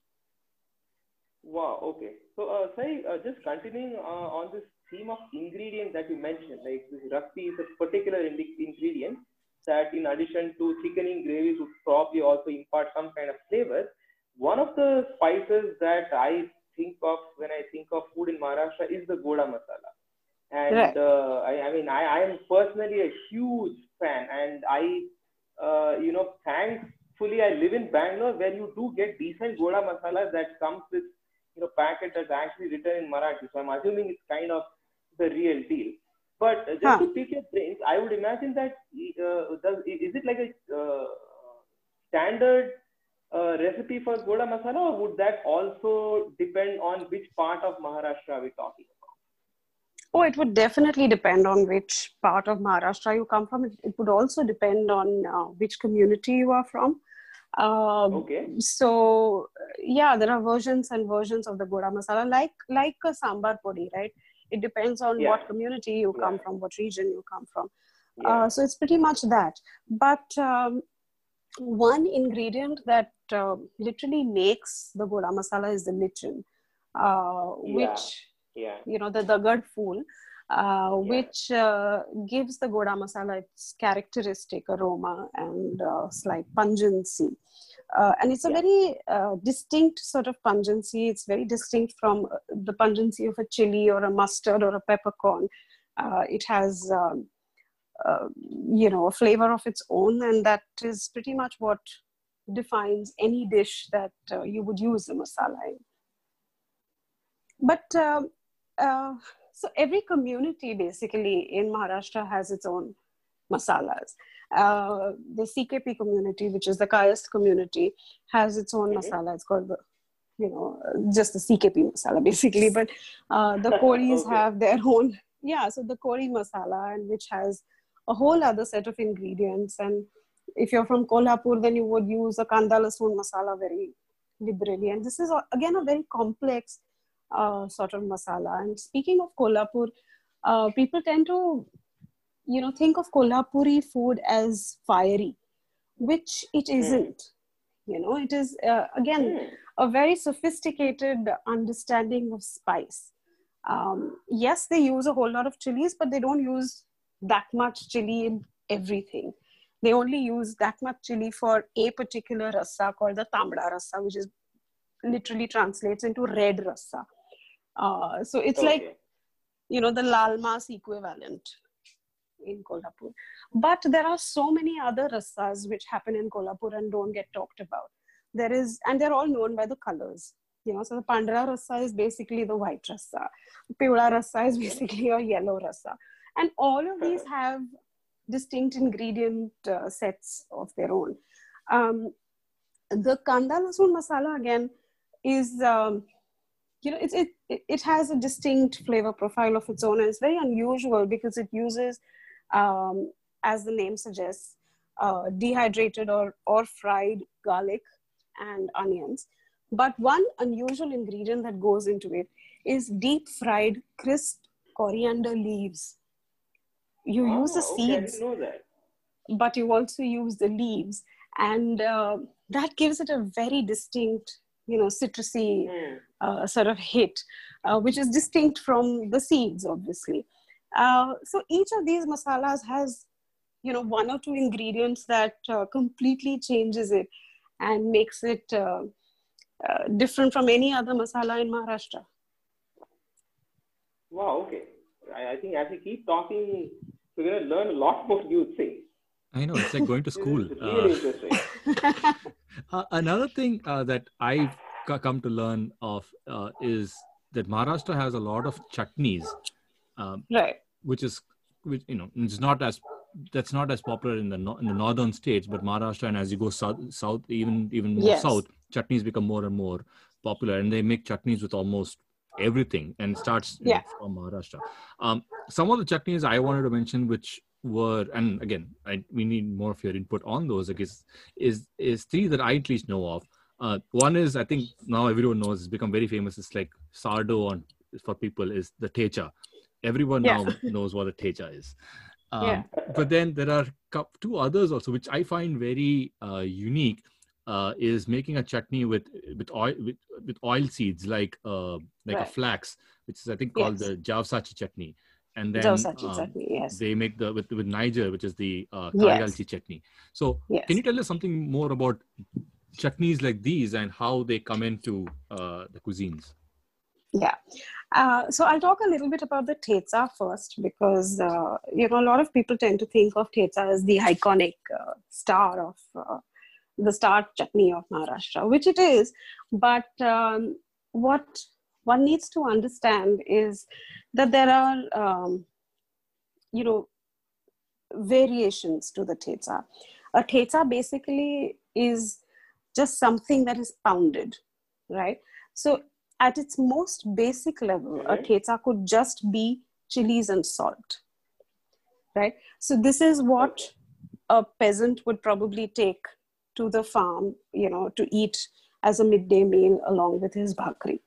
Wow, okay. So, uh, Sai, uh, just continuing uh, on this theme of ingredients that you mentioned, like this rakti is a particular in- ingredient that in addition to thickening gravies would probably also impart some kind of flavor. One of the spices that I think of when I think of food in Maharashtra is the goda masala. And right. uh, I, I mean, I, I am personally a huge fan, and I, uh, you know, thankfully I live in Bangalore where you do get decent goda masala that comes with, you know, packet that's actually written in Marathi. So I'm assuming it's kind of the real deal. But just huh. to pick your brains, I would imagine that, uh, does, is it like a uh, standard uh, recipe for goda masala, or would that also depend on which part of Maharashtra are we talking about? Oh, it would definitely depend on which part of Maharashtra you come from. It, it would also depend on uh, which community you are from. Um, okay. So, yeah, there are versions and versions of the goda masala, like, like a sambar podi, right? It depends on yeah. what community you come yeah. from, what region you come from. Yeah. Uh, so it's pretty much that. But um, one ingredient that uh, literally makes the goda masala is the lichin, uh, yeah. which, yeah. you know, the dagad fool, uh, yeah. which uh, gives the goda masala its characteristic aroma and uh, slight pungency. Uh, and it's a yeah. very uh, distinct sort of pungency. It's very distinct from the pungency of a chili or a mustard or a peppercorn. Uh, it has, um, uh, you know, a flavor of its own, and that is pretty much what defines any dish that uh, you would use the masala in. But uh, uh, so every community basically in Maharashtra has its own masalas. Uh, the C K P community, which is the Kayast community, has its own mm-hmm. masala. It's called the, you know, just the C K P masala basically. But uh, the Koris okay. have their own, yeah, so the Kori masala, and which has a whole other set of ingredients. And if you're from Kolhapur, then you would use a kanda lasoon masala very liberally. And this is, again, a very complex uh, sort of masala. And speaking of Kolhapur, uh, people tend to, you know, think of Kolhapuri food as fiery, which it isn't. Mm. You know, it is, uh, again, mm. a very sophisticated understanding of spice. Um, yes, they use a whole lot of chilies, but they don't use that much chili in everything. They only use that much chili for a particular rasa called the Tambda rasa, which is literally translates into red rasa. Uh, so it's okay. like, you know, the lal mas equivalent in Kolhapur. But there are so many other rasas which happen in Kolhapur and don't get talked about. There is, and they're all known by the colors. You know, so the Pandra rasa is basically the white rasa. Pivla rasa is basically a yellow rasa. And all of these have distinct ingredient uh, sets of their own. Um, the Kanda Lasoon masala, again, is, um, you know, it's, it, it has a distinct flavor profile of its own. And it's very unusual because it uses um, as the name suggests, uh, dehydrated or, or fried garlic and onions. But one unusual ingredient that goes into it is deep fried crisp coriander leaves. You Oh, use the okay, I seeds, didn't know that. but you also use the leaves. And uh, that gives it a very distinct, you know, citrusy Hmm. uh, sort of hit, uh, which is distinct from the seeds, obviously. Uh, so each of these masalas has, you know, one or two ingredients that uh, completely changes it and makes it uh, uh, different from any other masala in Maharashtra. Wow, okay. I, I think as we keep talking, we're going to learn a lot more new things. I know, it's like going to This school. is really Uh, interesting. uh, another thing uh, that I've co- come to learn of uh, is that Maharashtra has a lot of chutneys, um, Right. which is, which you know, it's not as that's not as popular in the no, in the northern states, but Maharashtra, and as you go south, south even even more Yes. south, chutneys become more and more popular, and they make chutneys with almost everything, and it starts you Yeah. know, from Maharashtra. Um, some of the chutneys I wanted to mention, which were, and again, I, we need more of your input on those, because is is three that I at least know of. Uh, one is, I think now everyone knows, it's become very famous. It's like sardo on for people, is the techa. Everyone Yeah. now knows what a techa is. Yeah. Um, but then there are cou- two others also, which I find very uh, unique. Uh, is making a chutney with with oil with, with oil seeds, like uh, like a Right. flax, which is I think called Yes. the javsachi chutney, and then Jawsachi um, chutney. Yes. they make the with with Niger, which is the uh, Yes. karidalchi chutney. So Yes. can you tell us something more about chutneys like these and how they come into uh, the cuisines? Yeah. Uh, so I'll talk a little bit about the Thetsa first, because, uh, you know, a lot of people tend to think of Thetsa as the iconic uh, star of uh, the star chutney of Maharashtra, which it is. But um, what one needs to understand is that there are, um, you know, variations to the Thetsa. A Thetsa basically is just something that is pounded, right? So at its most basic level, a Mhm. Thetsa could just be chilies and salt, right? So this is what Okay. a peasant would probably take to the farm, you know, to eat as a midday meal along with his bhakri.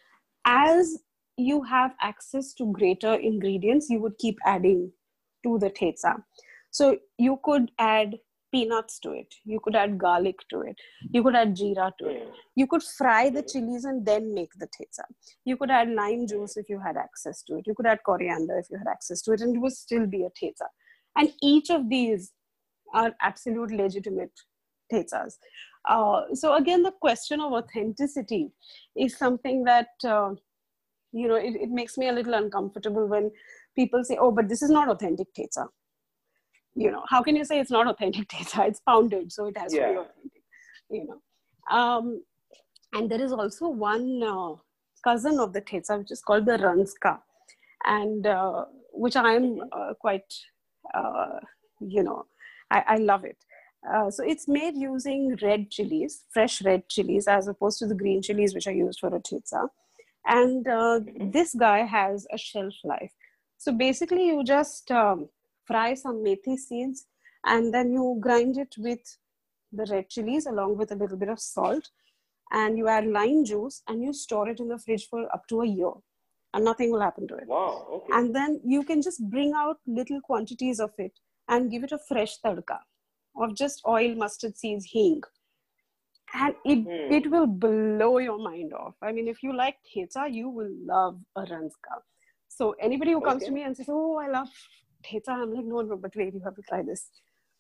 As you have access to greater ingredients, you would keep adding to the Thetsa. So you could add peanuts to it. You could add garlic to it. You could add jeera to it. Mm. You could fry the chilies and then make the Thetsa. You could add lime juice if you had access to it. You could add coriander if you had access to it, and it would still be a Thetsa. And each of these are absolute legitimate Thetsas. Uh, so again, the question of authenticity is something that, uh, you know, it, it makes me a little uncomfortable when people say, oh, but this is not authentic Thetsa. You know, how can you say it's not authentic Thetsa? It's pounded, so it has to be Yeah. authentic, you know. Um, and there is also one uh, cousin of the Thetsa, which is called the Ranska, and uh, which I am uh, quite, uh, you know, I, I love it. Uh, so it's made using red chilies, fresh red chilies, as opposed to the green chilies which are used for a Thetsa. And uh, this guy has a shelf life. So basically you just um, fry some methi seeds, and then you grind it with the red chilies along with a little bit of salt, and you add lime juice, and you store it in the fridge for up to a year, and nothing will happen to it. Wow. Okay. And then you can just bring out little quantities of it and give it a fresh tadka of just oil, mustard seeds, hing. And it, Hmm. it will blow your mind off. I mean, if you like Thetsa, you will love a Ranska. So anybody who comes Okay. to me and says, oh, I love Thetsa, I'm like, no, no, but wait, you have to try this.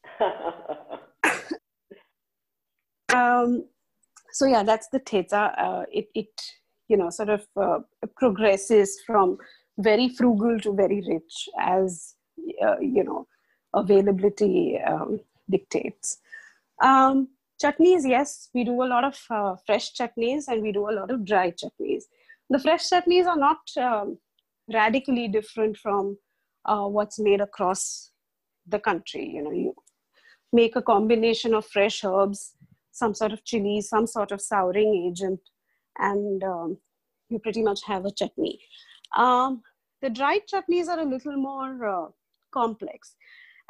Um, so yeah, that's the Thetsa. Uh, it, it, you know, sort of uh, progresses from very frugal to very rich as, uh, you know, availability um, dictates. Um, chutneys, yes, we do a lot of uh, fresh chutneys, and we do a lot of dry chutneys. The fresh chutneys are not um, radically different from uh, what's made across the country. You know, you make a combination of fresh herbs, some sort of chili, some sort of souring agent, and um, you pretty much have a chutney. Um, the dried chutneys are a little more uh, complex.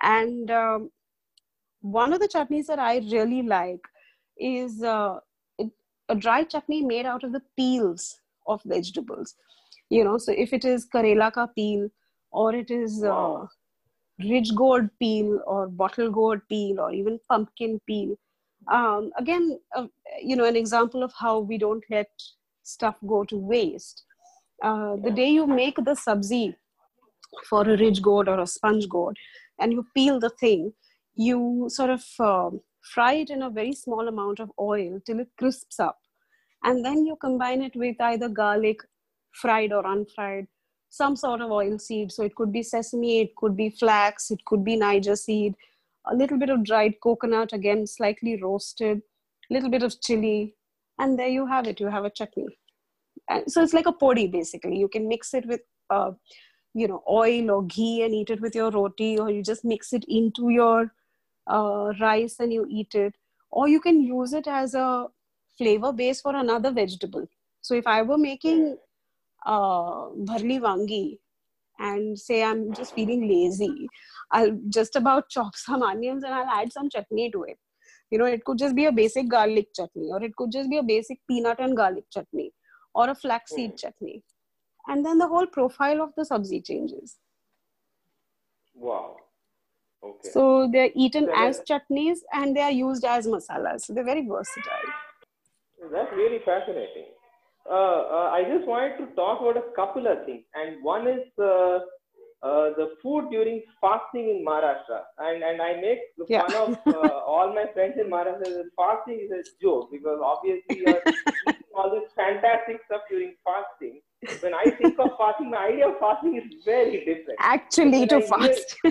And um, one of the chutneys that I really like is uh, it, a dry chutney made out of the peels of vegetables. You know, so if it is Karela ka peel, or it is Wow. uh, ridge gourd peel, or bottle gourd peel, or even pumpkin peel. Um, again, uh, you know, an example of how we don't let stuff go to waste. Uh, the day you make the sabzi for a ridge gourd or a sponge gourd, and you peel the thing, you sort of um fry it in a very small amount of oil till it crisps up. And then you combine it with either garlic, fried or unfried, some sort of oil seed. So it could be sesame, it could be flax, it could be Niger seed, a little bit of dried coconut, again, slightly roasted, a little bit of chili, and there you have it. You have a chutney. And so it's like a podi, basically. You can mix it with, uh, you know, oil or ghee and eat it with your roti, or you just mix it into your uh, rice and you eat it. Or you can use it as a flavor base for another vegetable. So if I were making uh, bharli wangi, and say I'm just feeling lazy, I'll just about chop some onions and I'll add some chutney to it. You know, it could just be a basic garlic chutney, or it could just be a basic peanut and garlic chutney, or a flaxseed chutney. And then the whole profile of the sabzi changes. Wow. Okay. So they're eaten So as that- chutneys and they are used as masalas. So they're very versatile. That's really fascinating. Uh, uh, I just wanted to talk about a couple of things, and one is uh, uh, the food during fasting in Maharashtra. And and I make Yeah. fun of uh, all my friends in Maharashtra that fasting is a joke, because obviously you're eating all this fantastic stuff during fasting. When I think of fasting, my idea of fasting is very different. Actually, to When I hear- fast.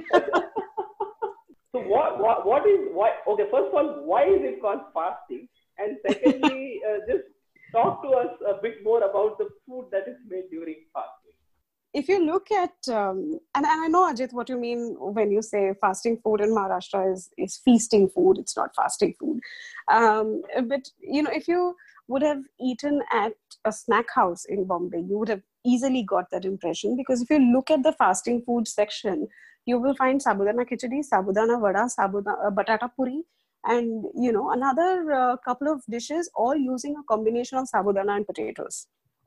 So what, what, what is, why, okay, first of all, why is it called fasting? And secondly, uh, just talk to us a bit more about the food that is made during fasting. If you look at, um, and, and I know, Ajit, what you mean when you say fasting food in Maharashtra is, is feasting food. It's not fasting food. Um, but, you know, if you would have eaten at a snack house in Bombay, you would have easily got that impression. Because if you look at the fasting food section, you will find sabudana khichdi, sabudana vada, sabudana, uh, batata puri, and, you know, another uh, couple of dishes, all using a combination of sabudana and potatoes.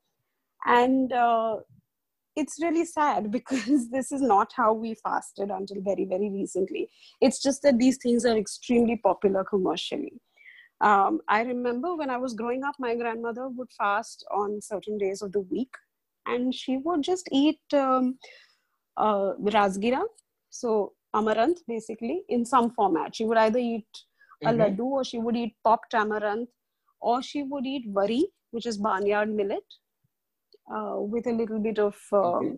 And uh, it's really sad because this is not how we fasted until very, very recently. It's just that these things are extremely popular commercially. Um, I remember when I was growing up, my grandmother would fast on certain days of the week, and she would just eat um, uh, rasgira, so amaranth basically, in some format. She would either eat a Mhm. laddu, or she would eat popped amaranth, or she would eat vari, which is barnyard millet, uh, with a little bit of um,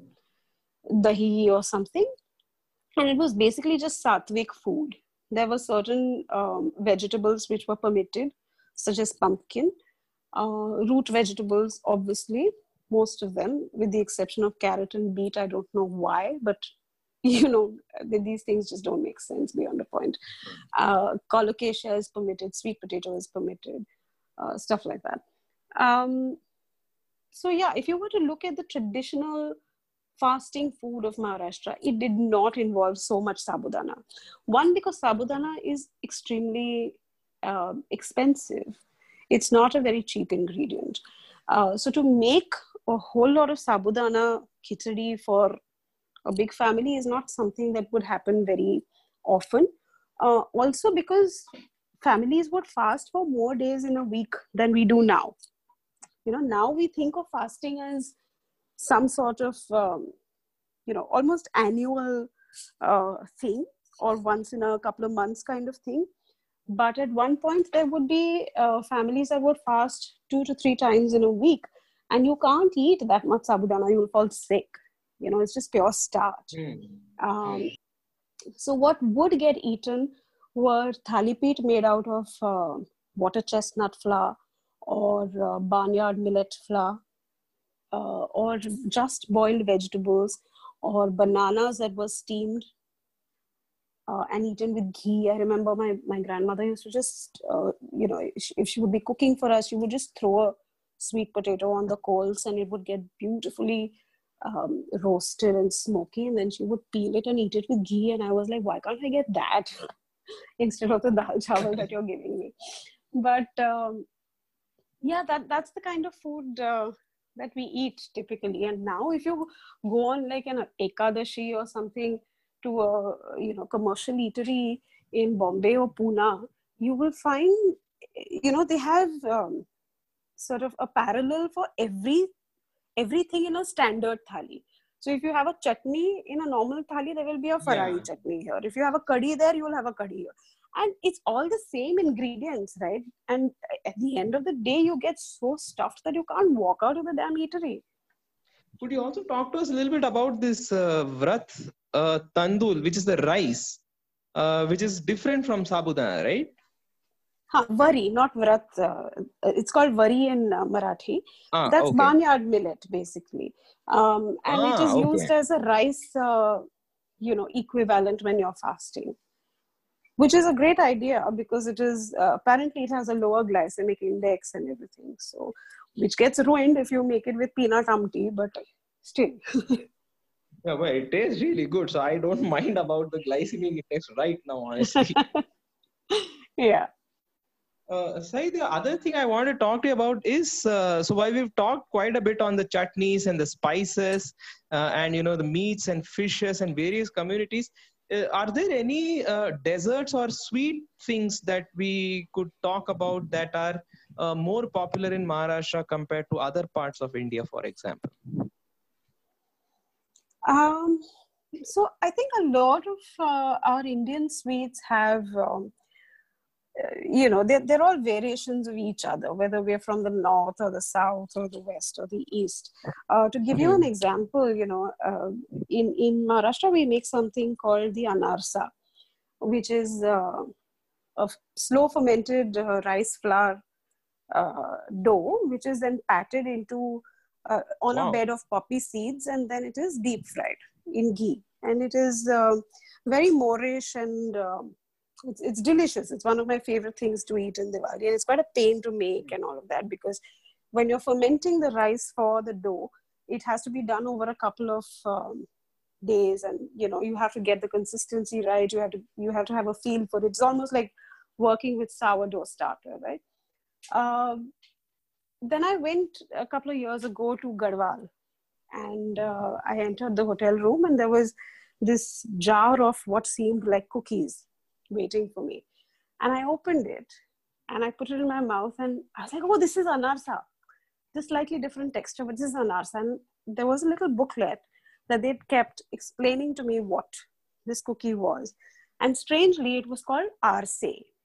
dahi or something. And it was basically just sattvic food. There were certain um, vegetables which were permitted, such as pumpkin, uh, root vegetables, obviously, most of them, with the exception of carrot and beet. I don't know why, but you know, these things just don't make sense beyond a point. Uh, colocasia is permitted, sweet potato is permitted, uh, stuff like that. Um, so yeah, if you were to look at the traditional fasting food of Maharashtra, it did not involve so much sabudana. One, because sabudana is extremely uh, expensive. It's not a very cheap ingredient. Uh, so to make a whole lot of sabudana khichdi for a big family is not something that would happen very often. Uh, also because families would fast for more days in a week than we do now. You know, now we think of fasting as some sort of, um, you know, almost annual uh, thing, or once in a couple of months kind of thing. But at one point, there would be uh, families that would fast two to three times in a week. And you can't eat that much sabudana, you'll fall sick. You know, it's just pure starch. Um, so what would get eaten were thalipeeth made out of uh, water chestnut flour, or uh, barnyard millet flour, uh, or just boiled vegetables, or bananas that were steamed uh, and eaten with ghee. I remember my, my grandmother used to just, uh, you know, if she would be cooking for us, she would just throw a sweet potato on the coals and it would get beautifully um, roasted and smoky, and then she would peel it and eat it with ghee. And I was like, why can't I get that instead of the dal chawal that you're giving me? But um, yeah, that that's the kind of food uh, that we eat typically. And now if you go on like an Ekadashi or something to a, you know, commercial eatery in Bombay or Pune, you will find, you know, they have um, sort of a parallel for every everything in a standard thali. So if you have a chutney in a normal thali, there will be a Farari Yeah. chutney here. If you have a curry there, you will have a curry here. And it's all the same ingredients, right? And at the end of the day, you get so stuffed that you can't walk out of the damn eatery. Could you also talk to us a little bit about this uh, vrat uh, tandul, which is the rice, uh, which is different from sabudana, right? Huh, vari, not vrat. Uh, it's called vari in uh, Marathi. Ah, That's okay. barnyard millet, basically. Um, and Ah, it is okay. used as a rice, uh, you know, equivalent when you're fasting. Which is a great idea because it is, uh, apparently it has a lower glycemic index and everything. So, which gets ruined if you make it with peanut amti, but still. Yeah, well, it tastes really good. So I don't mind about the glycemic index right now, honestly. Yeah. Uh, Sai, the other thing I want to talk to you about is, uh, so while we've talked quite a bit on the chutneys and the spices uh, and, you know, the meats and fishes and various communities, uh, are there any uh, desserts or sweet things that we could talk about that are uh, more popular in Maharashtra compared to other parts of India, for example? Um, so I think a lot of uh, our Indian sweets have, um, uh, you know, they're, they're all variations of each other, whether we're from the north or the south or the west or the east. Uh, to give you an example, you know, uh, in, in Maharashtra, we make something called the anarsa, which is uh, a slow fermented uh, rice flour uh, dough, which is then patted into uh, on Wow. a bed of poppy seeds, and then it is deep fried in ghee. And it is uh, very Moorish and uh, it's, it's delicious. It's one of my favorite things to eat in Diwali. And it's quite a pain to make and all of that, because when you're fermenting the rice for the dough, it has to be done over a couple of um, days, and you know, you have to get the consistency right. You have to you have to have a feel for it. It's almost like working with sourdough starter, right? Um, then I went a couple of years ago to Garhwal, and uh, I entered the hotel room, and there was this jar of what seemed like cookies waiting for me. And I opened it and I put it in my mouth, and I was like, oh, this is anarsa. This slightly different texture, but this is anarsa. And there was a little booklet that they'd kept explaining to me what this cookie was. And strangely, it was called arse,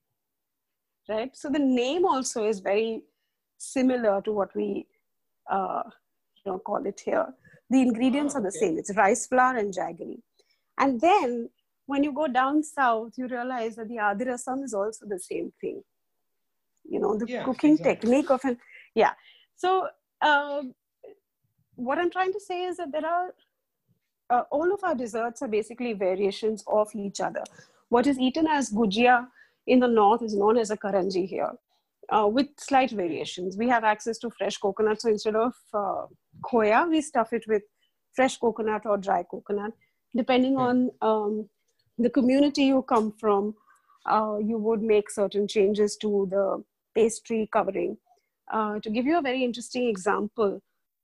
right? So the name also is very similar to what we uh, you know, call it here. The ingredients Ah, are the okay. same. It's rice flour and jaggery. And then when you go down south, you realize that the adirasam is also the same thing. You know, the Yeah, cooking exactly. technique of an, yeah. So um, what I'm trying to say is that there are, uh, all of our desserts are basically variations of each other. What is eaten as gujia in the north is known as a karanji here, uh, with slight variations. We have access to fresh coconut, so instead of uh, khoya, we stuff it with fresh coconut or dry coconut. Depending on um, the community you come from, uh, you would make certain changes to the pastry covering. Uh, to give you a very interesting example,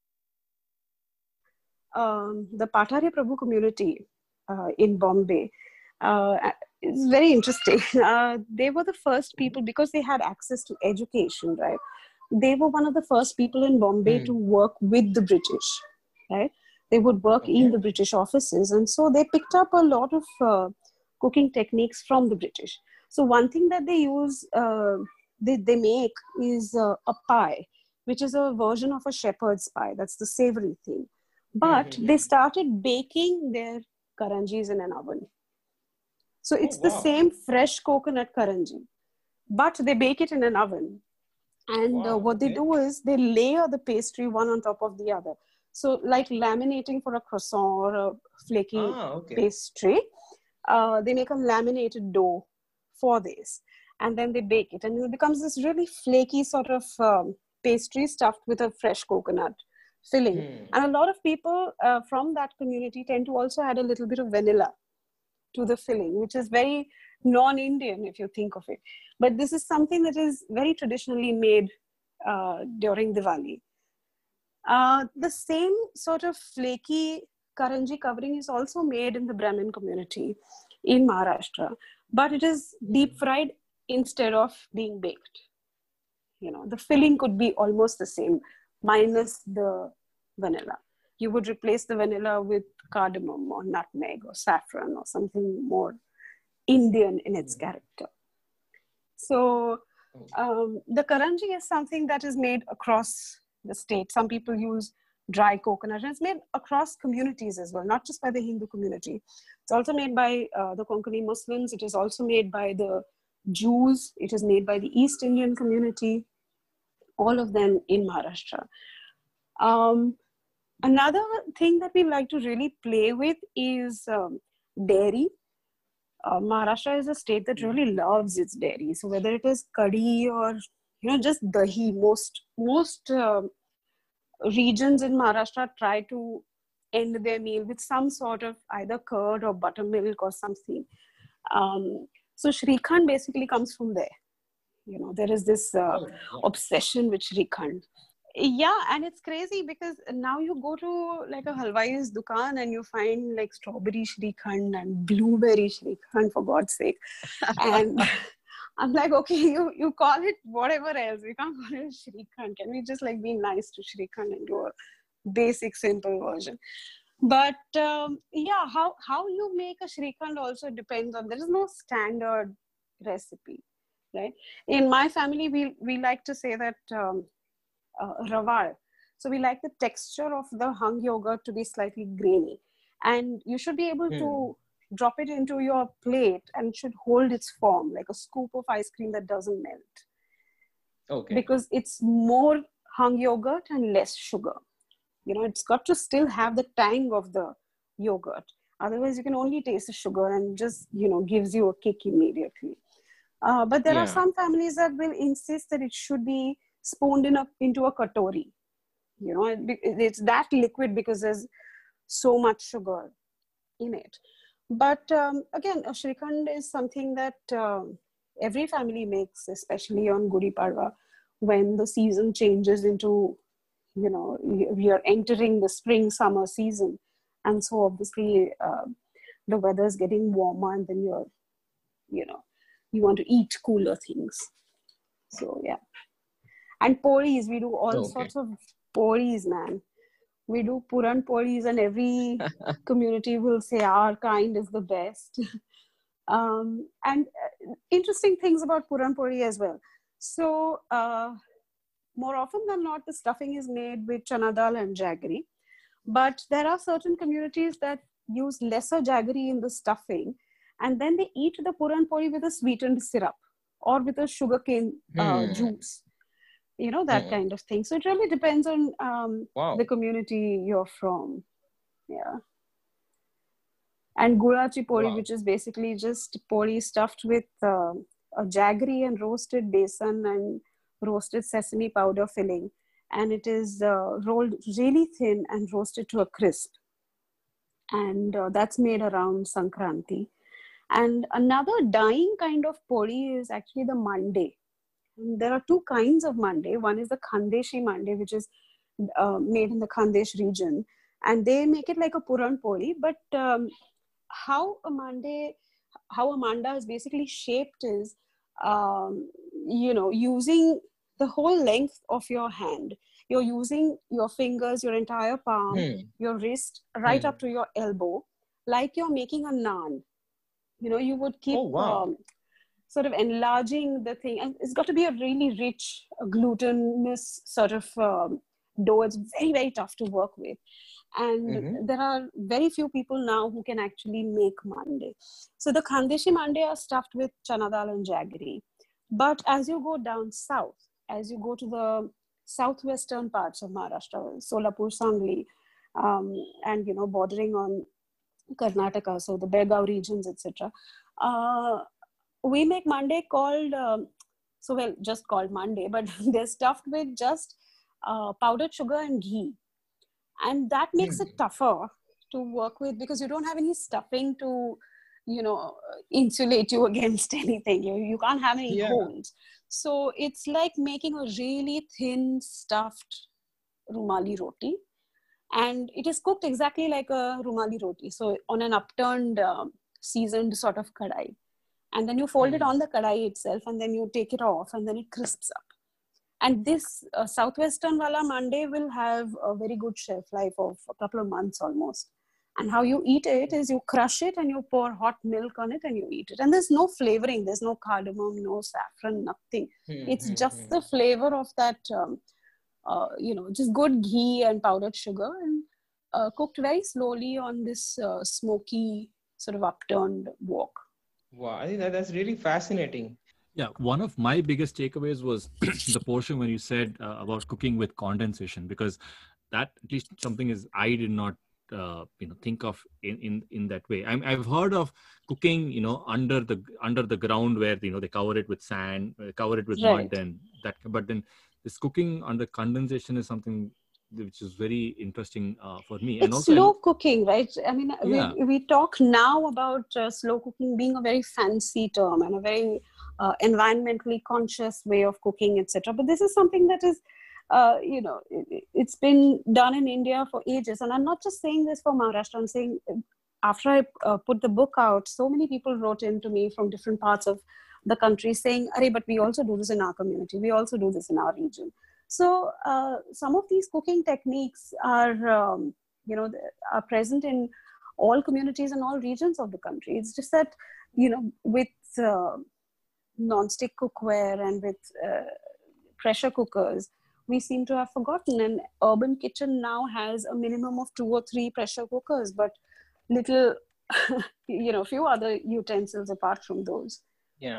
um, the Pathare Prabhu community uh, in Bombay uh, is very interesting. Uh, they were the first people, because they had access to education, right? They were one of the first people in Bombay Hmm. to work with the British, right? They would work Okay. in the British offices. And so they picked up a lot of uh, cooking techniques from the British. So one thing that they use, uh, they, they make is uh, a pie, which is a version of a shepherd's pie. That's the savory thing. But Mhm. they started baking their karanjis in an oven. So it's the wow. same fresh coconut karanji, but they bake it in an oven. And uh, Wow, what they okay. do is they layer the pastry one on top of the other. So like laminating for a croissant or a flaky Ah, okay. pastry, uh, they make a laminated dough for this. And then they bake it. And it becomes this really flaky sort of um, pastry stuffed with a fresh coconut. filling. Hmm. And a lot of people uh, from that community tend to also add a little bit of vanilla to the filling, which is very non-Indian if you think of it. But this is something that is very traditionally made uh, during Diwali. Uh, the same sort of flaky karanji covering is also made in the Brahmin community in Maharashtra, but it is deep fried instead of being baked. You know, the filling could be almost the same, minus the vanilla. You would replace the vanilla with cardamom or nutmeg or saffron or something more Indian in its character. So um, the karanji is something that is made across the state. Some people use dry coconut, and it's made across communities as well, not just by the Hindu community. It's also made by uh, the Konkani Muslims. It is also made by the Jews. It is made by the East Indian community, all of them in Maharashtra. Um, another thing that we like to really play with is um, dairy. Uh, Maharashtra is a state that really loves its dairy. So whether it is curry or, you know, just dahi, most, most uh, regions in Maharashtra try to end their meal with some sort of either curd or buttermilk or something. Um, so Shrikhand basically comes from there. You know, there is this uh, obsession with Shrikhand. Yeah, and it's crazy because now you go to like a halwai's dukan and you find like strawberry Shrikhand and blueberry Shrikhand, for God's sake. And I'm like, okay, you, you call it whatever else. We can't call it Shrikhand. Can we just like be nice to Shrikhand and do a basic, simple version? But um, yeah, how, how you make a Shrikhand also depends on, there is no standard recipe, right? In my family, we, we like to say that um, uh, rawar. So we like the texture of the hung yogurt to be slightly grainy. And you should be able hmm. to drop it into your plate and it should hold its form, like a scoop of ice cream that doesn't melt. Okay. Because it's more hung yogurt and less sugar. You know, it's got to still have the tang of the yogurt. Otherwise, you can only taste the sugar and just, you know, gives you a kick immediately. Uh, but there yeah. are some families that will insist that it should be spooned in a, into a katori. You know, it, it's that liquid because there's so much sugar in it. But um, again, a Shrikhand is something that uh, every family makes, especially on Gudi Padwa, when the season changes into, you know, we are entering the spring, summer season. And so obviously uh, the weather is getting warmer and then you're, you know, you want to eat cooler things. So, yeah. And poris, we do all okay. sorts of poris, man. We do Puran poris and every community will say our kind is the best. um, and uh, interesting things about Puran pori as well. So uh, more often than not, the stuffing is made with chana dal and jaggery. But there are certain communities that use lesser jaggery in the stuffing. And then they eat the Puran pori with a sweetened syrup or with a sugarcane uh, hmm. juice. You know, that mm. kind of thing. So it really depends on um, wow. the community you're from. Yeah. And gulachi pori, wow. which is basically just pori stuffed with uh, a jaggery and roasted besan and roasted sesame powder filling. And it is uh, rolled really thin and roasted to a crisp. And uh, that's made around Sankranti. And another dying kind of pori is actually the mande. There are two kinds of mande. One is the Khandeshi mande, which is uh, made in the Khandesh region. And they make it like a Puran pori. But um, how a mande, how a manda is basically shaped is, um, you know, using the whole length of your hand. You're using your fingers, your entire palm, hmm. your wrist, right hmm. up to your elbow, like you're making a naan. You know, you would keep... Oh, wow. Um, sort of enlarging the thing, and it's got to be a really rich, a glutinous sort of um, dough. It's very, very tough to work with. And mm-hmm. there are very few people now who can actually make mande. So the Khandeshi mande are stuffed with chana dal and jaggery. But as you go down south, as you go to the southwestern parts of Maharashtra, Solapur, Sangli, um, and, you know, bordering on Karnataka, so the Belgaum regions, et cetera, uh, we make mande called, um, so well, just called mande, but they're stuffed with just uh, powdered sugar and ghee. And that makes Hmm. it tougher to work with because you don't have any stuffing to, you know, insulate you against anything. You, you can't have any Yeah. holes. So it's like making a really thin stuffed rumali roti. And it is cooked exactly like a rumali roti. So on an upturned, um, seasoned sort of kadai. And then you fold it Hmm. on the kadai itself and then you take it off and then it crisps up. And this uh, Southwestern Wala Mande will have a very good shelf life of a couple of months almost. And how you eat it is you crush it and you pour hot milk on it and you eat it. And there's no flavoring. There's no cardamom, no saffron, nothing. Hmm. It's Hmm. just Hmm. the flavor of that, um, uh, you know, just good ghee and powdered sugar and uh, cooked very slowly on this uh, smoky sort of upturned wok. Wow, I think that, that's really fascinating. Yeah, one of my biggest takeaways was the portion when you said uh, about cooking with condensation, because that at least something is I did not uh, you know think of in in, in that way. I'm, I've heard of cooking, you know, under the under the ground where you know they cover it with sand, uh, cover it with mud, Right. and that. But then this cooking under condensation is something which is very interesting uh, for me. And It's also, I slow know, cooking, right? I mean, yeah, we, we talk now about uh, slow cooking being a very fancy term and a very uh, environmentally conscious way of cooking, et cetera. But this is something that is, uh, you know, it, it's been done in India for ages. And I'm not just saying this for Maharashtra. I'm saying after I uh, put the book out, so many people wrote in to me from different parts of the country saying, "Arey, but we also do this in our community. We also do this in our region." So uh, some of these cooking techniques are, um, you know, are present in all communities and all regions of the country. It's just that, you know, with uh, non-stick cookware and with uh, pressure cookers, we seem to have forgotten. An urban kitchen now has a minimum of two or three pressure cookers, but little, you know, few other utensils apart from those. Yeah.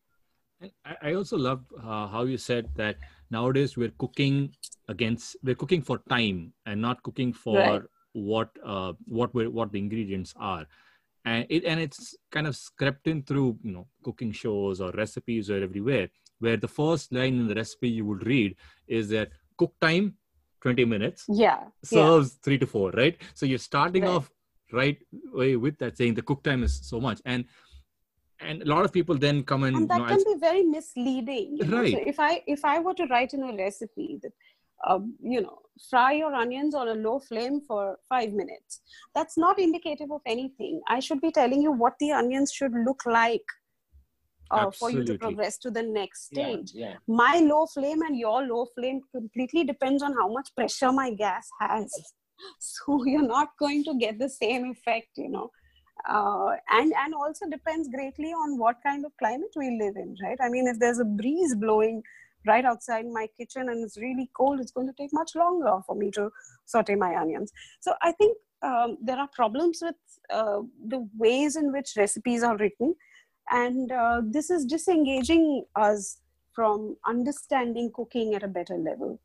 I, I also love uh, how you said that nowadays we're cooking against we're cooking for time and not cooking for Right. what uh, what we what the ingredients are, and it and it's kind of crept in through you know cooking shows or recipes or everywhere, where the first line in the recipe you would read is that cook time twenty minutes, Yeah. serves three to four, right? So you're starting Right. off right away with that, saying the cook time is so much, and and a lot of people then come and, And you know, that I'll, can be very misleading, you know. right. So if I if I were to write in a recipe that, um, you know, fry your onions on a low flame for five minutes, that's not indicative of anything. I should be telling you what the onions should look like uh, for you to Absolutely. progress to the next Yeah. stage. Yeah. My low flame and your low flame completely depends on how much pressure my gas has. So you're not going to get the same effect, you know. Uh, and and also depends greatly on what kind of climate we live in, right? I mean, if there's a breeze blowing right outside my kitchen and it's really cold, it's going to take much longer for me to saute my onions. So I think um, there are problems with uh, the ways in which recipes are written, and uh, this is disengaging us from understanding cooking at a better level.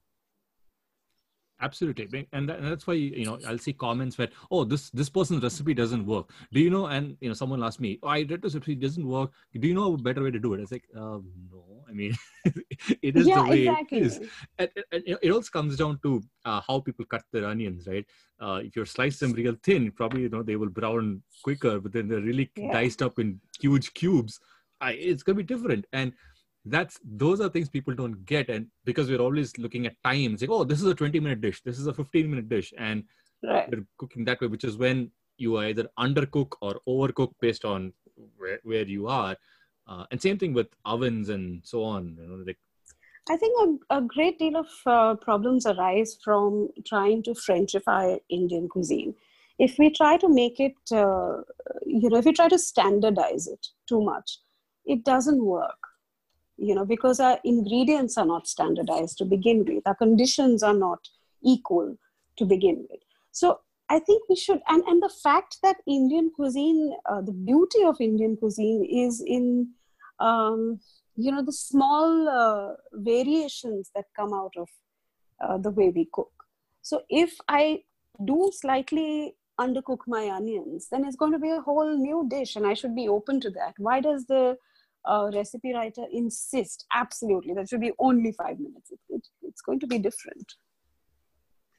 Absolutely. And, that, and that's why, you know, I'll see comments where, oh, this this person's recipe doesn't work. Do you know? And, you know, someone asked me, oh, I read this recipe, it doesn't work. Do you know a better way to do it? I was like, um, no, I mean, it is Yeah, the way exactly. it is. And, and it also comes down to uh, how people cut their onions, right? Uh, if you slice them real thin, probably, you know, they will brown quicker, but then they're really Yeah. diced up in huge cubes. I, it's going to be different. And that's those are things people don't get, and because we're always looking at times, like, oh, this is a twenty minute dish, this is a fifteen minute dish, and Right. we're cooking that way, which is when you either undercook or overcook based on where, where you are. Uh, and same thing with ovens and so on, you know, like, I think a, a great deal of uh, problems arise from trying to Frenchify Indian cuisine. If we try to make it, uh, you know, if we try to standardize it too much, it doesn't work. You know, because our ingredients are not standardized to begin with. Our conditions are not equal to begin with. So I think we should, and, and the fact that Indian cuisine, uh, the beauty of Indian cuisine is in, um, you know, the small uh, variations that come out of uh, the way we cook. So if I do slightly undercook my onions, then it's going to be a whole new dish, and I should be open to that. Why does the uh, recipe writer insist absolutely that should be only five minutes? It, it, it's going to be different.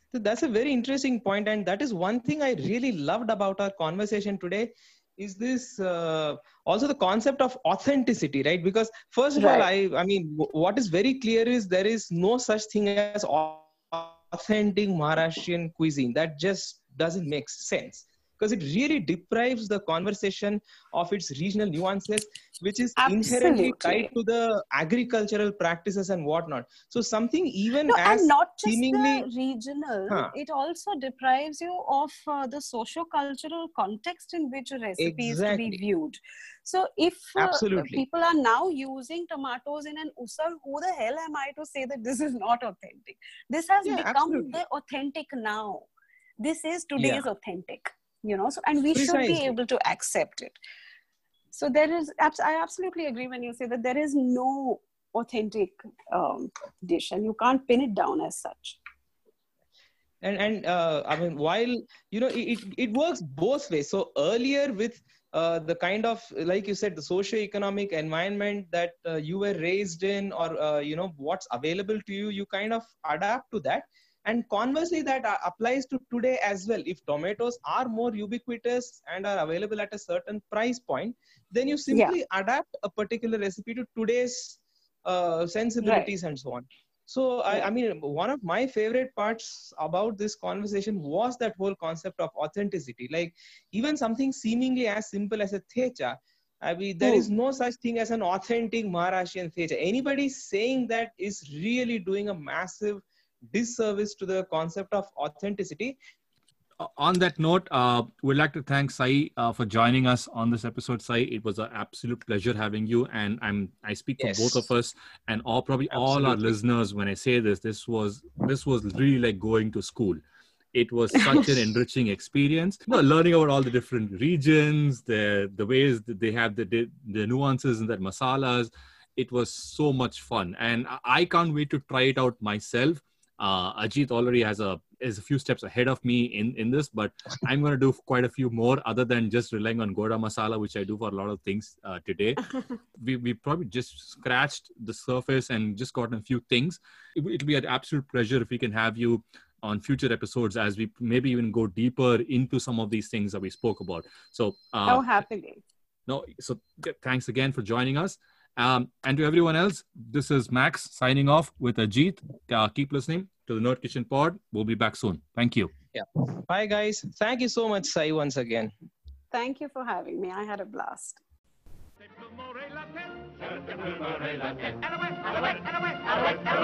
So that's a very interesting point, and that is one thing I really loved about our conversation today. Is this uh, also the concept of authenticity, right? Because first of all, Right. I I mean, w- what is very clear is there is no such thing as authentic Maharashtrian cuisine. That just doesn't make sense because it really deprives the conversation of its regional nuances, which is inherently tied Absolutely. to the agricultural practices and whatnot. So something even No, and as not just seemingly, the regional, huh, it also deprives you of uh, the socio-cultural context in which a recipe is to be exactly, viewed. So if uh, absolutely. people are now using tomatoes in an usal, who the hell am I to say that this is not authentic? This has Yeah, become absolutely. the authentic now. This is Yeah, today's authentic, you know, so, and we should be precisely. able to accept it. So there is, I absolutely agree when you say that there is no authentic um, dish and you can't pin it down as such. And and uh, I mean, while you know, it, it it works both ways. So earlier with uh, the kind of, like you said, the socio-economic environment that uh, you were raised in, or uh, you know, what's available to you, you kind of adapt to that. And conversely, that uh, applies to today as well. If tomatoes are more ubiquitous and are available at a certain price point, then you Yeah, simply adapt a particular recipe to today's uh, right, sensibilities and so on. So I, I right. mean, one of my favorite parts about this conversation was that whole concept of authenticity. Like even something seemingly as simple as a thecha, I mean, there is Hmm. no such thing as an authentic Maharashtrian thecha. Anybody saying that is really doing a massive disservice to the concept of authenticity. Uh, on that note, uh, we'd like to thank Sai uh, for joining us on this episode. Sai, it was an absolute pleasure having you, and I'm I speak for both of Yes, us and all probably all our absolutely. listeners when I say this. This was this was really like going to school. It was such an enriching experience. You know, learning about all the different regions, the the ways that they have the the nuances and that masalas. It was so much fun, and I I can't wait to try it out myself. Uh, Ajit already has a is a few steps ahead of me in in this, but I'm going to do quite a few more other than just relying on Goda masala, which I do for a lot of things uh, today. We we probably just scratched the surface and just gotten a few things. It, it'll be an absolute pleasure if we can have you on future episodes as we maybe even go deeper into some of these things that we spoke about. So uh, Oh, happily. no, so thanks again for joining us. Um, and to everyone else, this is Max signing off with Ajit. Uh, keep listening to the Nerd Kitchen Pod. We'll be back soon. Thank you. Yeah. Bye, guys. Thank you so much, Sai, once again. Thank you for having me. I had a blast. Je te plumerai la tête, je te plumerai la tête. Alouette, alouette, alouette, alouette, alouette.